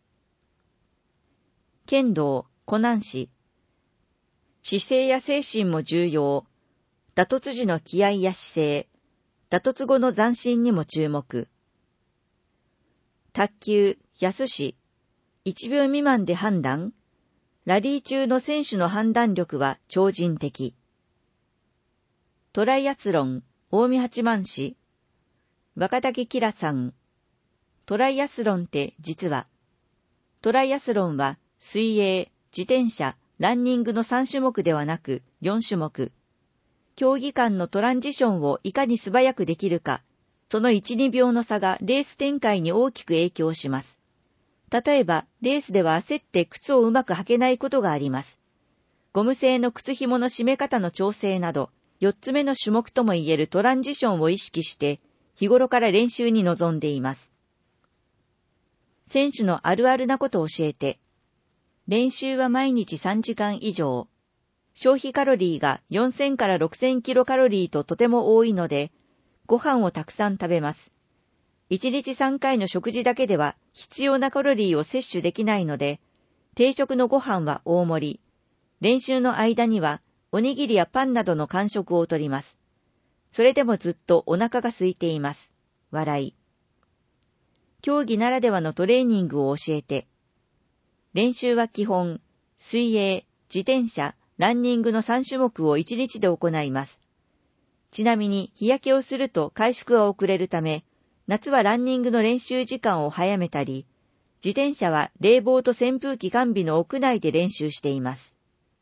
剣道、湖南市。姿勢や精神も重要。打突時の気合や姿勢、打突後の斬新にも注目。卓球、安し。いちびょう未満で判断。ラリー中の選手の判断力は超人的。トライアスロン、近江八幡市。若竹キラさん。トライアスロンって実は、トライアスロンは水泳、自転車、ランニングのさんしゅもくではなくよんしゅもく。競技間のトランジションをいかに素早くできるか、そのいち、にびょうの差がレース展開に大きく影響します。例えば、レースでは焦って靴をうまく履けないことがあります。ゴム製の靴紐の締め方の調整など、よっつめの種目ともいえるトランジションを意識して、日頃から練習に臨んでいます。選手のあるあるなことを教えて。練習は毎日さんじかん以上。消費カロリーがよんせんからろくせんキロカロリーととても多いので、ご飯をたくさん食べます。いちにちさんかいの食事だけでは必要なカロリーを摂取できないので、定食のご飯は大盛り。練習の間にはおにぎりやパンなどの間食をとります。それでもずっとお腹が空いています。笑い。競技ならではのトレーニングを教えて。練習は基本、水泳、自転車、ランニングのさんしゅもくをいちにちで行います。ちなみに日焼けをすると回復が遅れるため、夏はランニングの練習時間を早めたり、自転車は冷房と扇風機完備の屋内で練習しています。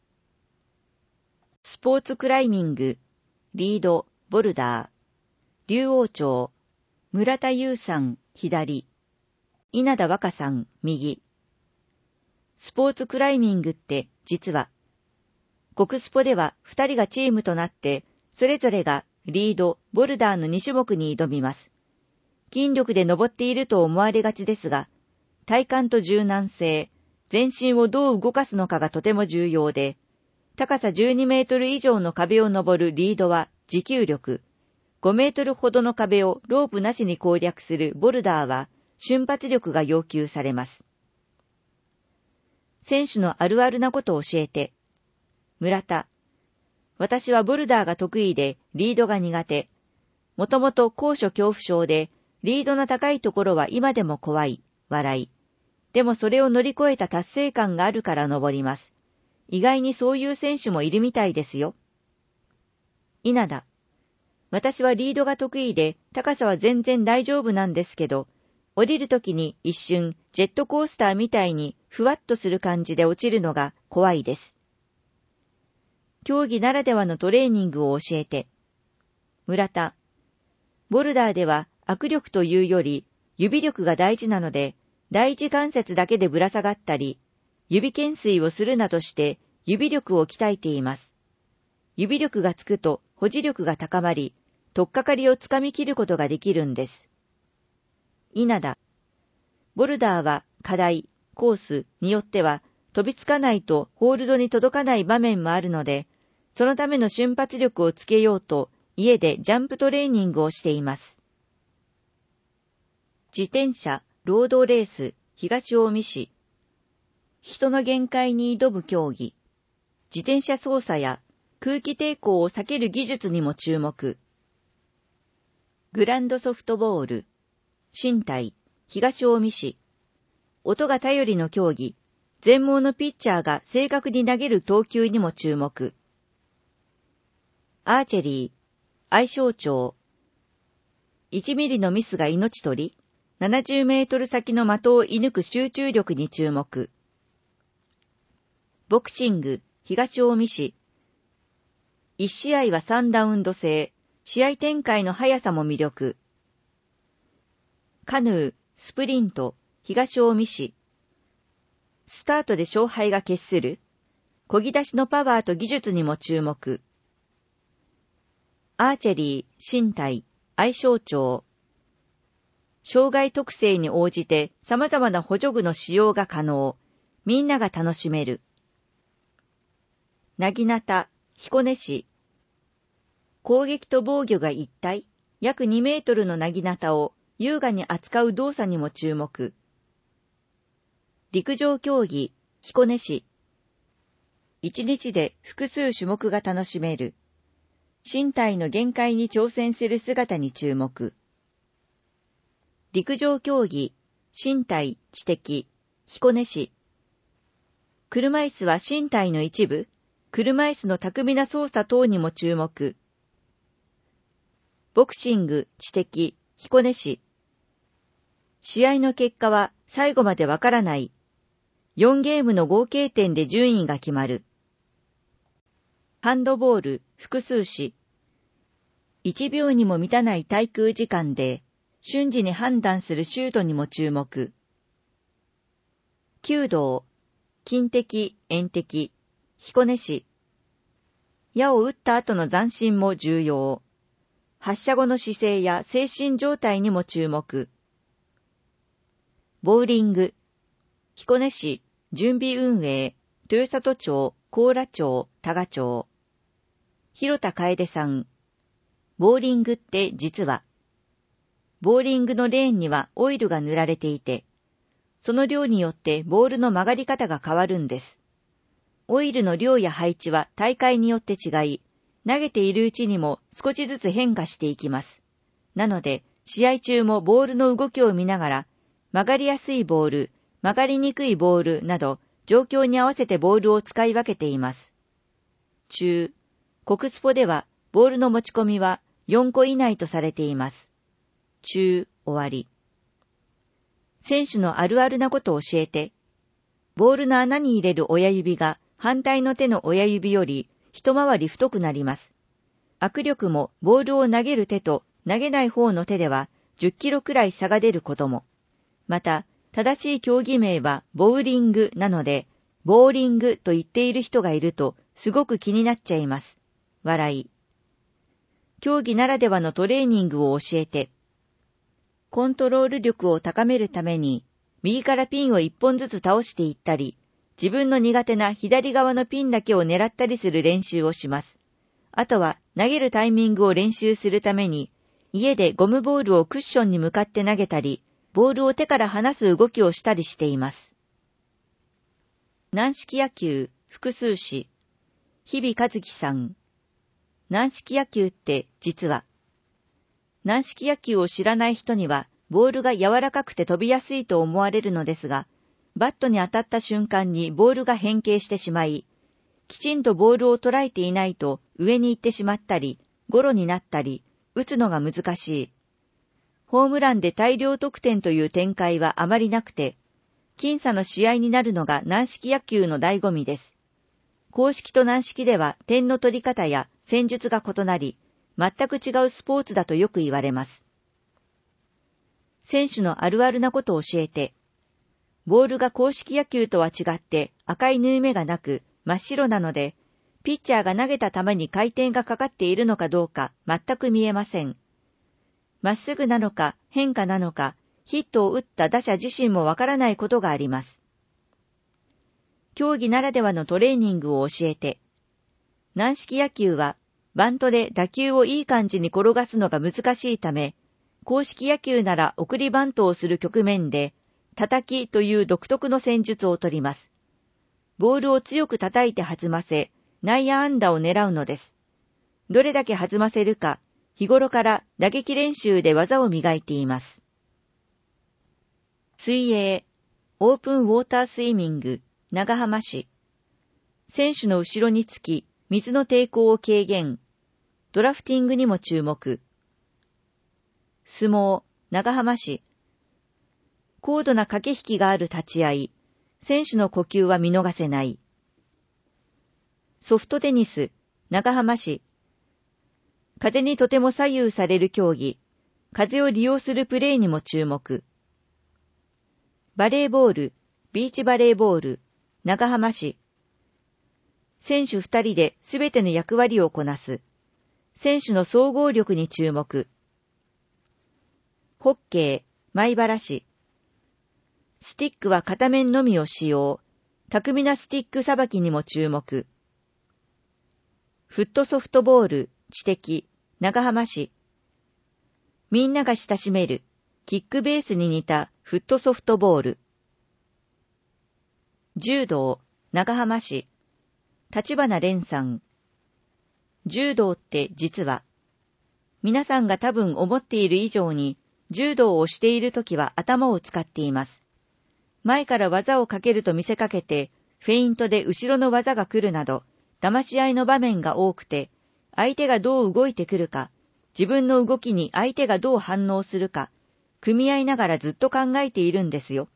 スポーツクライミング、リード、ボルダー、竜王町、村田優さん、左、稲田若さん、右。スポーツクライミングって実は、国スポではふたりがチームとなって、それぞれがリード、ボルダーのにしゅもくに挑みます。筋力で登っていると思われがちですが、体幹と柔軟性、全身をどう動かすのかがとても重要で、高さじゅうにメートル以上の壁を登るリードは持久力、ごメートルほどの壁をロープなしに攻略するボルダーは瞬発力が要求されます。選手のあるあるなことを教えて。村田。私はボルダーが得意でリードが苦手。もともと高所恐怖症で、リードの高いところは今でも怖い。笑い。でもそれを乗り越えた達成感があるから登ります。意外にそういう選手もいるみたいですよ。稲田。私はリードが得意で高さは全然大丈夫なんですけど、降りるときに一瞬ジェットコースターみたいにふわっとする感じで落ちるのが怖いです。競技ならではのトレーニングを教えて。村田。 ボルダーでは握力というより指力が大事なので、第一関節だけでぶら下がったり、指懸垂をするなどして指力を鍛えています。指力がつくと保持力が高まり、取っかかりをつかみ切ることができるんです。稲田。ボルダーは課題、コースによっては飛びつかないとホールドに届かない場面もあるので、そのための瞬発力をつけようと家でジャンプトレーニングをしています。自転車、ロードレース、東近江市。人の限界に挑む競技。自転車操作や空気抵抗を避ける技術にも注目。グランドソフトボール。身体、東近江市。音が頼りの競技。全盲のピッチャーが正確に投げる投球にも注目。アーチェリー、愛称町。いちミリのミスが命取り、ななじゅうメートル先の的を射抜く集中力に注目。ボクシング、東近江市。いち試合はさんラウンド制、試合展開の速さも魅力。カヌー、スプリント、東近江市。スタートで勝敗が決する、漕ぎ出しのパワーと技術にも注目。アーチェリー、身体、愛称町。障害特性に応じて様々な補助具の使用が可能。みんなが楽しめる。なぎなた、彦根市。攻撃と防御が一体、約にメートルのなぎなたを優雅に扱う動作にも注目。陸上競技、彦根市。一日で複数種目が楽しめる。身体の限界に挑戦する姿に注目。陸上競技、身体、知的、彦根市。車椅子は身体の一部、車椅子の巧みな操作等にも注目。ボクシング、知的、彦根市。試合の結果は最後までわからない。よんゲームの合計点で順位が決まる。ハンドボール、複数市。いちびょうにも満たない滞空時間で、瞬時に判断するシュートにも注目。弓道、近的、遠的、彦根市。矢を打った後の斬新も重要。発射後の姿勢や精神状態にも注目。ボウリング、彦根市、準備運営、豊里町、高良町、多賀町。広田楓さん。ボーリングって実は、ボーリングのレーンにはオイルが塗られていて、その量によってボールの曲がり方が変わるんです。オイルの量や配置は大会によって違い、投げているうちにも少しずつ変化していきます。なので、試合中もボールの動きを見ながら、曲がりやすいボール、曲がりにくいボールなど、状況に合わせてボールを使い分けています。中、国スポでは、ボールの持ち込みはよんこ以内とされています。中、終わり。選手のあるあるなことを教えて。ボールの穴に入れる親指が反対の手の親指より一回り太くなります。握力もボールを投げる手と投げない方の手ではじゅっキロくらい差が出ることも。また、正しい競技名はボウリングなので、ボーリングと言っている人がいるとすごく気になっちゃいます。笑い。競技ならではのトレーニングを教えて。コントロール力を高めるために、右からピンを一本ずつ倒していったり、自分の苦手な左側のピンだけを狙ったりする練習をします。あとは投げるタイミングを練習するために、家でゴムボールをクッションに向かって投げたり、ボールを手から離す動きをしたりしています。軟式野球、複数市、日比和樹さん。軟式野球って実は、軟式野球を知らない人には、ボールが柔らかくて飛びやすいと思われるのですが、バットに当たった瞬間にボールが変形してしまい、きちんとボールを捉えていないと上に行ってしまったり、ゴロになったり、打つのが難しい。ホームランで大量得点という展開はあまりなくて、僅差の試合になるのが軟式野球の醍醐味です。公式と軟式では点の取り方や戦術が異なり、 全く違うスポーツだとよく言われます。選手のあるあるなことを教えて、ボールが硬式野球とは違って赤い縫い目がなく真っ白なので、ピッチャーが投げた球に回転がかかっているのかどうか全く見えません。まっすぐなのか変化なのか、ヒットを打った打者自身もわからないことがあります。競技ならではのトレーニングを教えて、軟式野球はバントで打球をいい感じに転がすのが難しいため、硬式野球なら送りバントをする局面で、叩きという独特の戦術を取ります。ボールを強く叩いて弾ませ、内野安打を狙うのです。どれだけ弾ませるか、日頃から打撃練習で技を磨いています。水泳、オープンウォータースイミング、長浜市。選手の後ろにつき、水の抵抗を軽減。ドラフティングにも注目。相撲、長浜市。高度な駆け引きがある立ち合い。選手の呼吸は見逃せない。ソフトテニス、長浜市。風にとても左右される競技。風を利用するプレーにも注目。バレーボール、ビーチバレーボール、長浜市。選手二人ですべての役割をこなす。選手の総合力に注目。ホッケー、米原市。スティックは片面のみを使用。巧みなスティックさばきにも注目。フットソフトボール、知的、長浜市。みんなが親しめる、キックベースに似たフットソフトボール。柔道、長浜市。立花蓮さん。柔道って実は、皆さんが多分思っている以上に、柔道をしているときは頭を使っています。前から技をかけると見せかけて、フェイントで後ろの技が来るなど、騙し合いの場面が多くて、相手がどう動いてくるか、自分の動きに相手がどう反応するか、組み合いながらずっと考えているんですよ。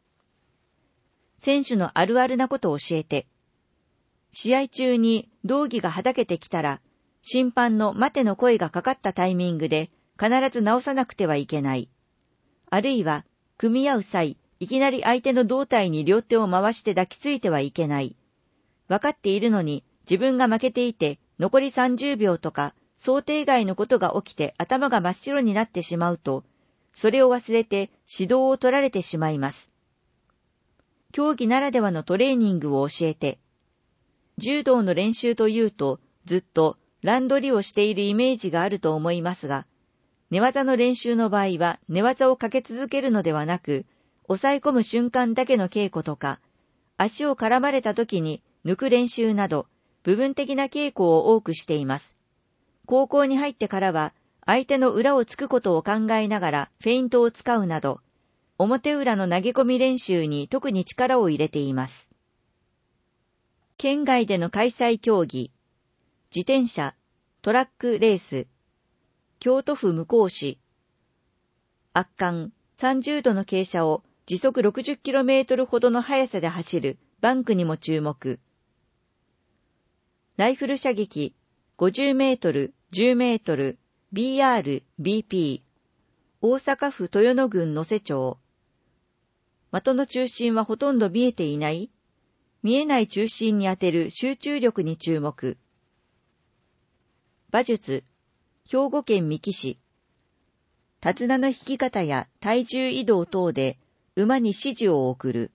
選手のあるあるなことを教えて、試合中に道着がはだけてきたら、審判の待ての声がかかったタイミングで必ず直さなくてはいけない。あるいは、組み合う際、いきなり相手の胴体に両手を回して抱きついてはいけない。分かっているのに自分が負けていて残りさんじゅうびょうとか想定外のことが起きて頭が真っ白になってしまうと、それを忘れて指導を取られてしまいます。競技ならではのトレーニングを教えて、柔道の練習というとずっと乱取りをしているイメージがあると思いますが、寝技の練習の場合は寝技をかけ続けるのではなく、抑え込む瞬間だけの稽古とか、足を絡まれた時に抜く練習など、部分的な稽古を多くしています。高校に入ってからは、相手の裏をつくことを考えながらフェイントを使うなど、表裏の投げ込み練習に特に力を入れています。県外での開催競技、自転車、トラックレース、京都府向日市、圧巻さんじゅうどの傾斜を時速 ろくじゅっキロメートル ほどの速さで走るバンクにも注目。ライフル射撃、ごじゅうメートル、じゅうメートル、ビーアール、ビーピー、大阪府豊野郡能勢町。的の中心はほとんど見えていない？見えない中心に当てる集中力に注目。馬術、兵庫県三木市。手綱の引き方や体重移動等で馬に指示を送る。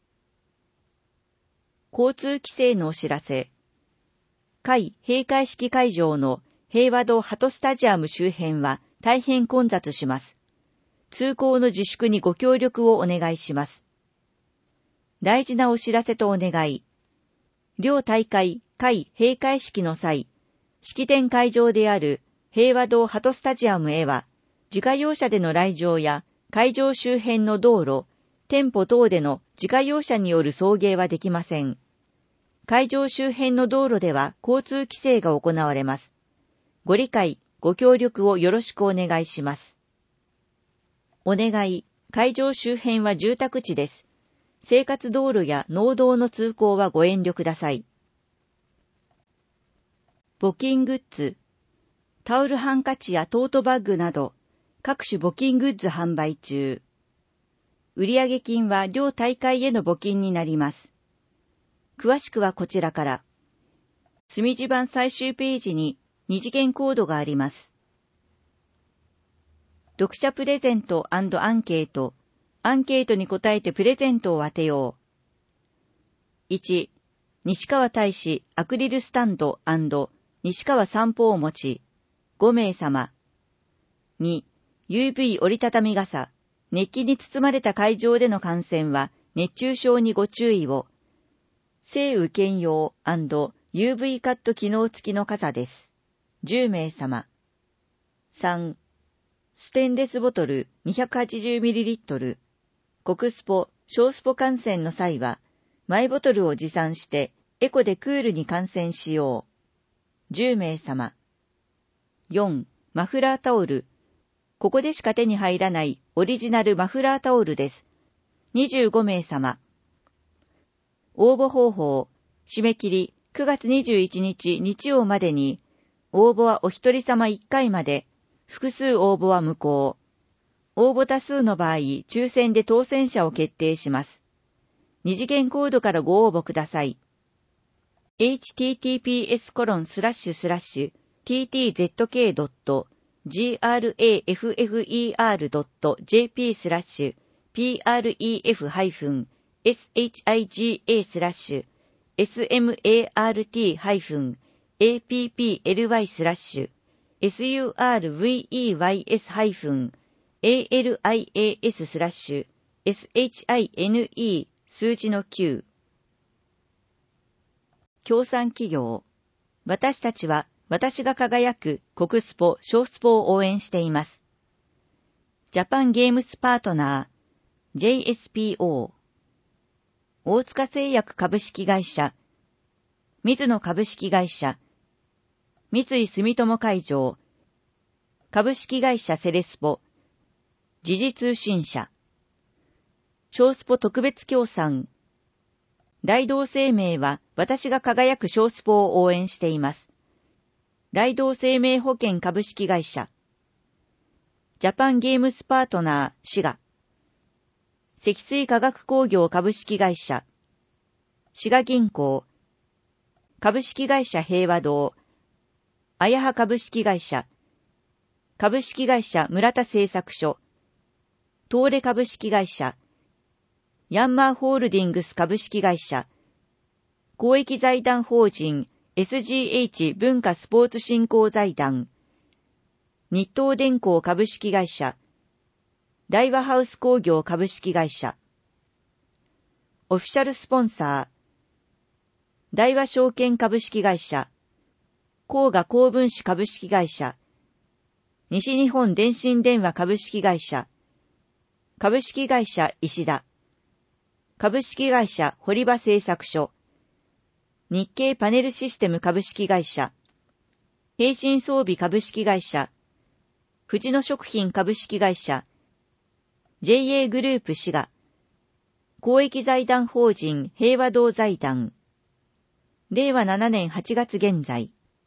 交通規制のお知らせ。海閉会式会場の平和堂ハトスタジアム周辺は大変混雑します。通行の自粛にご協力をお願いします。大事なお知らせとお願い。両大会海閉会式の際、式典会場である平和堂ハトスタジアムへは、自家用車での来場や会場周辺の道路、店舗等での自家用車による送迎はできません。会場周辺の道路では交通規制が行われます。ご理解、ご協力をよろしくお願いします。お願い、会場周辺は住宅地です。生活道路や農道の通行はご遠慮ください。募金グッズ、 タオルハンカチやトートバッグなど、各種募金グッズ販売中。売上金は両大会への募金になります。詳しくはこちらから。墨地版最終ページに二次元コードがあります。読者プレゼント&アンケート。アンケートに答えてプレゼントを当てよう。いち. 西川大使アクリルスタンド&西川散歩を持ち、ごめいさま。に. ユーブイ 折りたたみ傘。熱気に包まれた会場での観戦は熱中症にご注意を。晴雨兼用&ユーブイ カット機能付きの傘です。じゅうめいさま。さん. ステンレスボトル にひゃくはちじゅうミリリットル。国スポ、小スポ観戦の際は、マイボトルを持参してエコでクールに観戦しよう。じゅうめいさま。よん. マフラータオル。ここでしか手に入らないオリジナルマフラータオルです。にじゅうごめいさま。応募方法。締め切りくがつにじゅういちにち日曜までに、応募はお一人様いっかいまで、複数応募は無効。応募多数の場合、抽選で当選者を決定します。二次元コードからご応募ください。エイチティーティーピーエスコロンスラッシュスラッシュティーティーゼットケードットジーアールエーエフエフイーアールドットジェーピースラッシュピーアールイーエフハイフンエスエイチアイジーエースラッシュエスエムエーアールティーハイフンエーピーピーエルワイスラッシュエスユーアールブイイーワイエスハイフンエーエルアイエーエススラッシュエスエイチアイエヌイー数字のきゅう。協賛企業。私たちは私が輝く国スポ、小スポを応援しています。ジャパンゲームスパートナー ジェイエスピーオー 大塚製薬株式会社、水野株式会社、三井住友海上、株式会社セレスポ、時事通信社、小スポ特別協賛、大同生命は私が輝く小スポを応援しています。大同生命保険株式会社、ジャパンゲームスパートナー滋賀、積水化学工業株式会社、滋賀銀行、株式会社平和堂、あやは株式会社、株式会社村田製作所、東レ株式会社、ヤンマーホールディングス株式会社、公益財団法人 エスジーエイチ 文化スポーツ振興財団、日東電工株式会社、大和ハウス工業株式会社、オフィシャルスポンサー、大和証券株式会社、工賀公文紙株式会社、西日本電信電話株式会社、株式会社石田、株式会社堀場製作所、日経パネルシステム株式会社、平身装備株式会社、藤野食品株式会社、ジェイエー グループ滋賀、公益財団法人平和堂財団、れいわななねんはちがつ現在。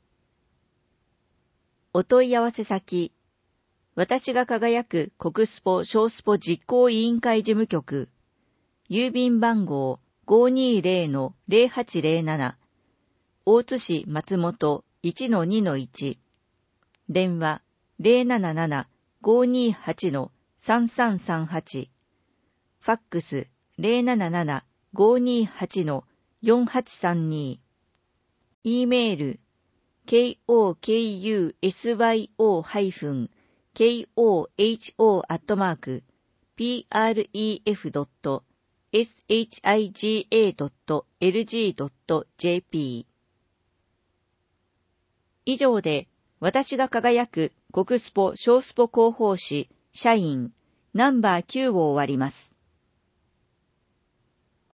お問い合わせ先、私が輝く国スポ小スポ実行委員会事務局、郵便番号 ごーにーぜろのぜろはちぜろなな、大津市松本 いちのにのいち、電話 ゼロなななな ごーにーはち さんさんさんはち、ファックス ゼロなななな ごーにーはち よんはちさんに、E メール ケーオーケーユーエスワイオーケーオーエイチオー アットマーク ピーアールイーエフドットエスエイチアイジーエードットエルジードットジェーピー 以上で私が輝く国スポ小スポ広報誌社員ナンバーきゅうを終わります。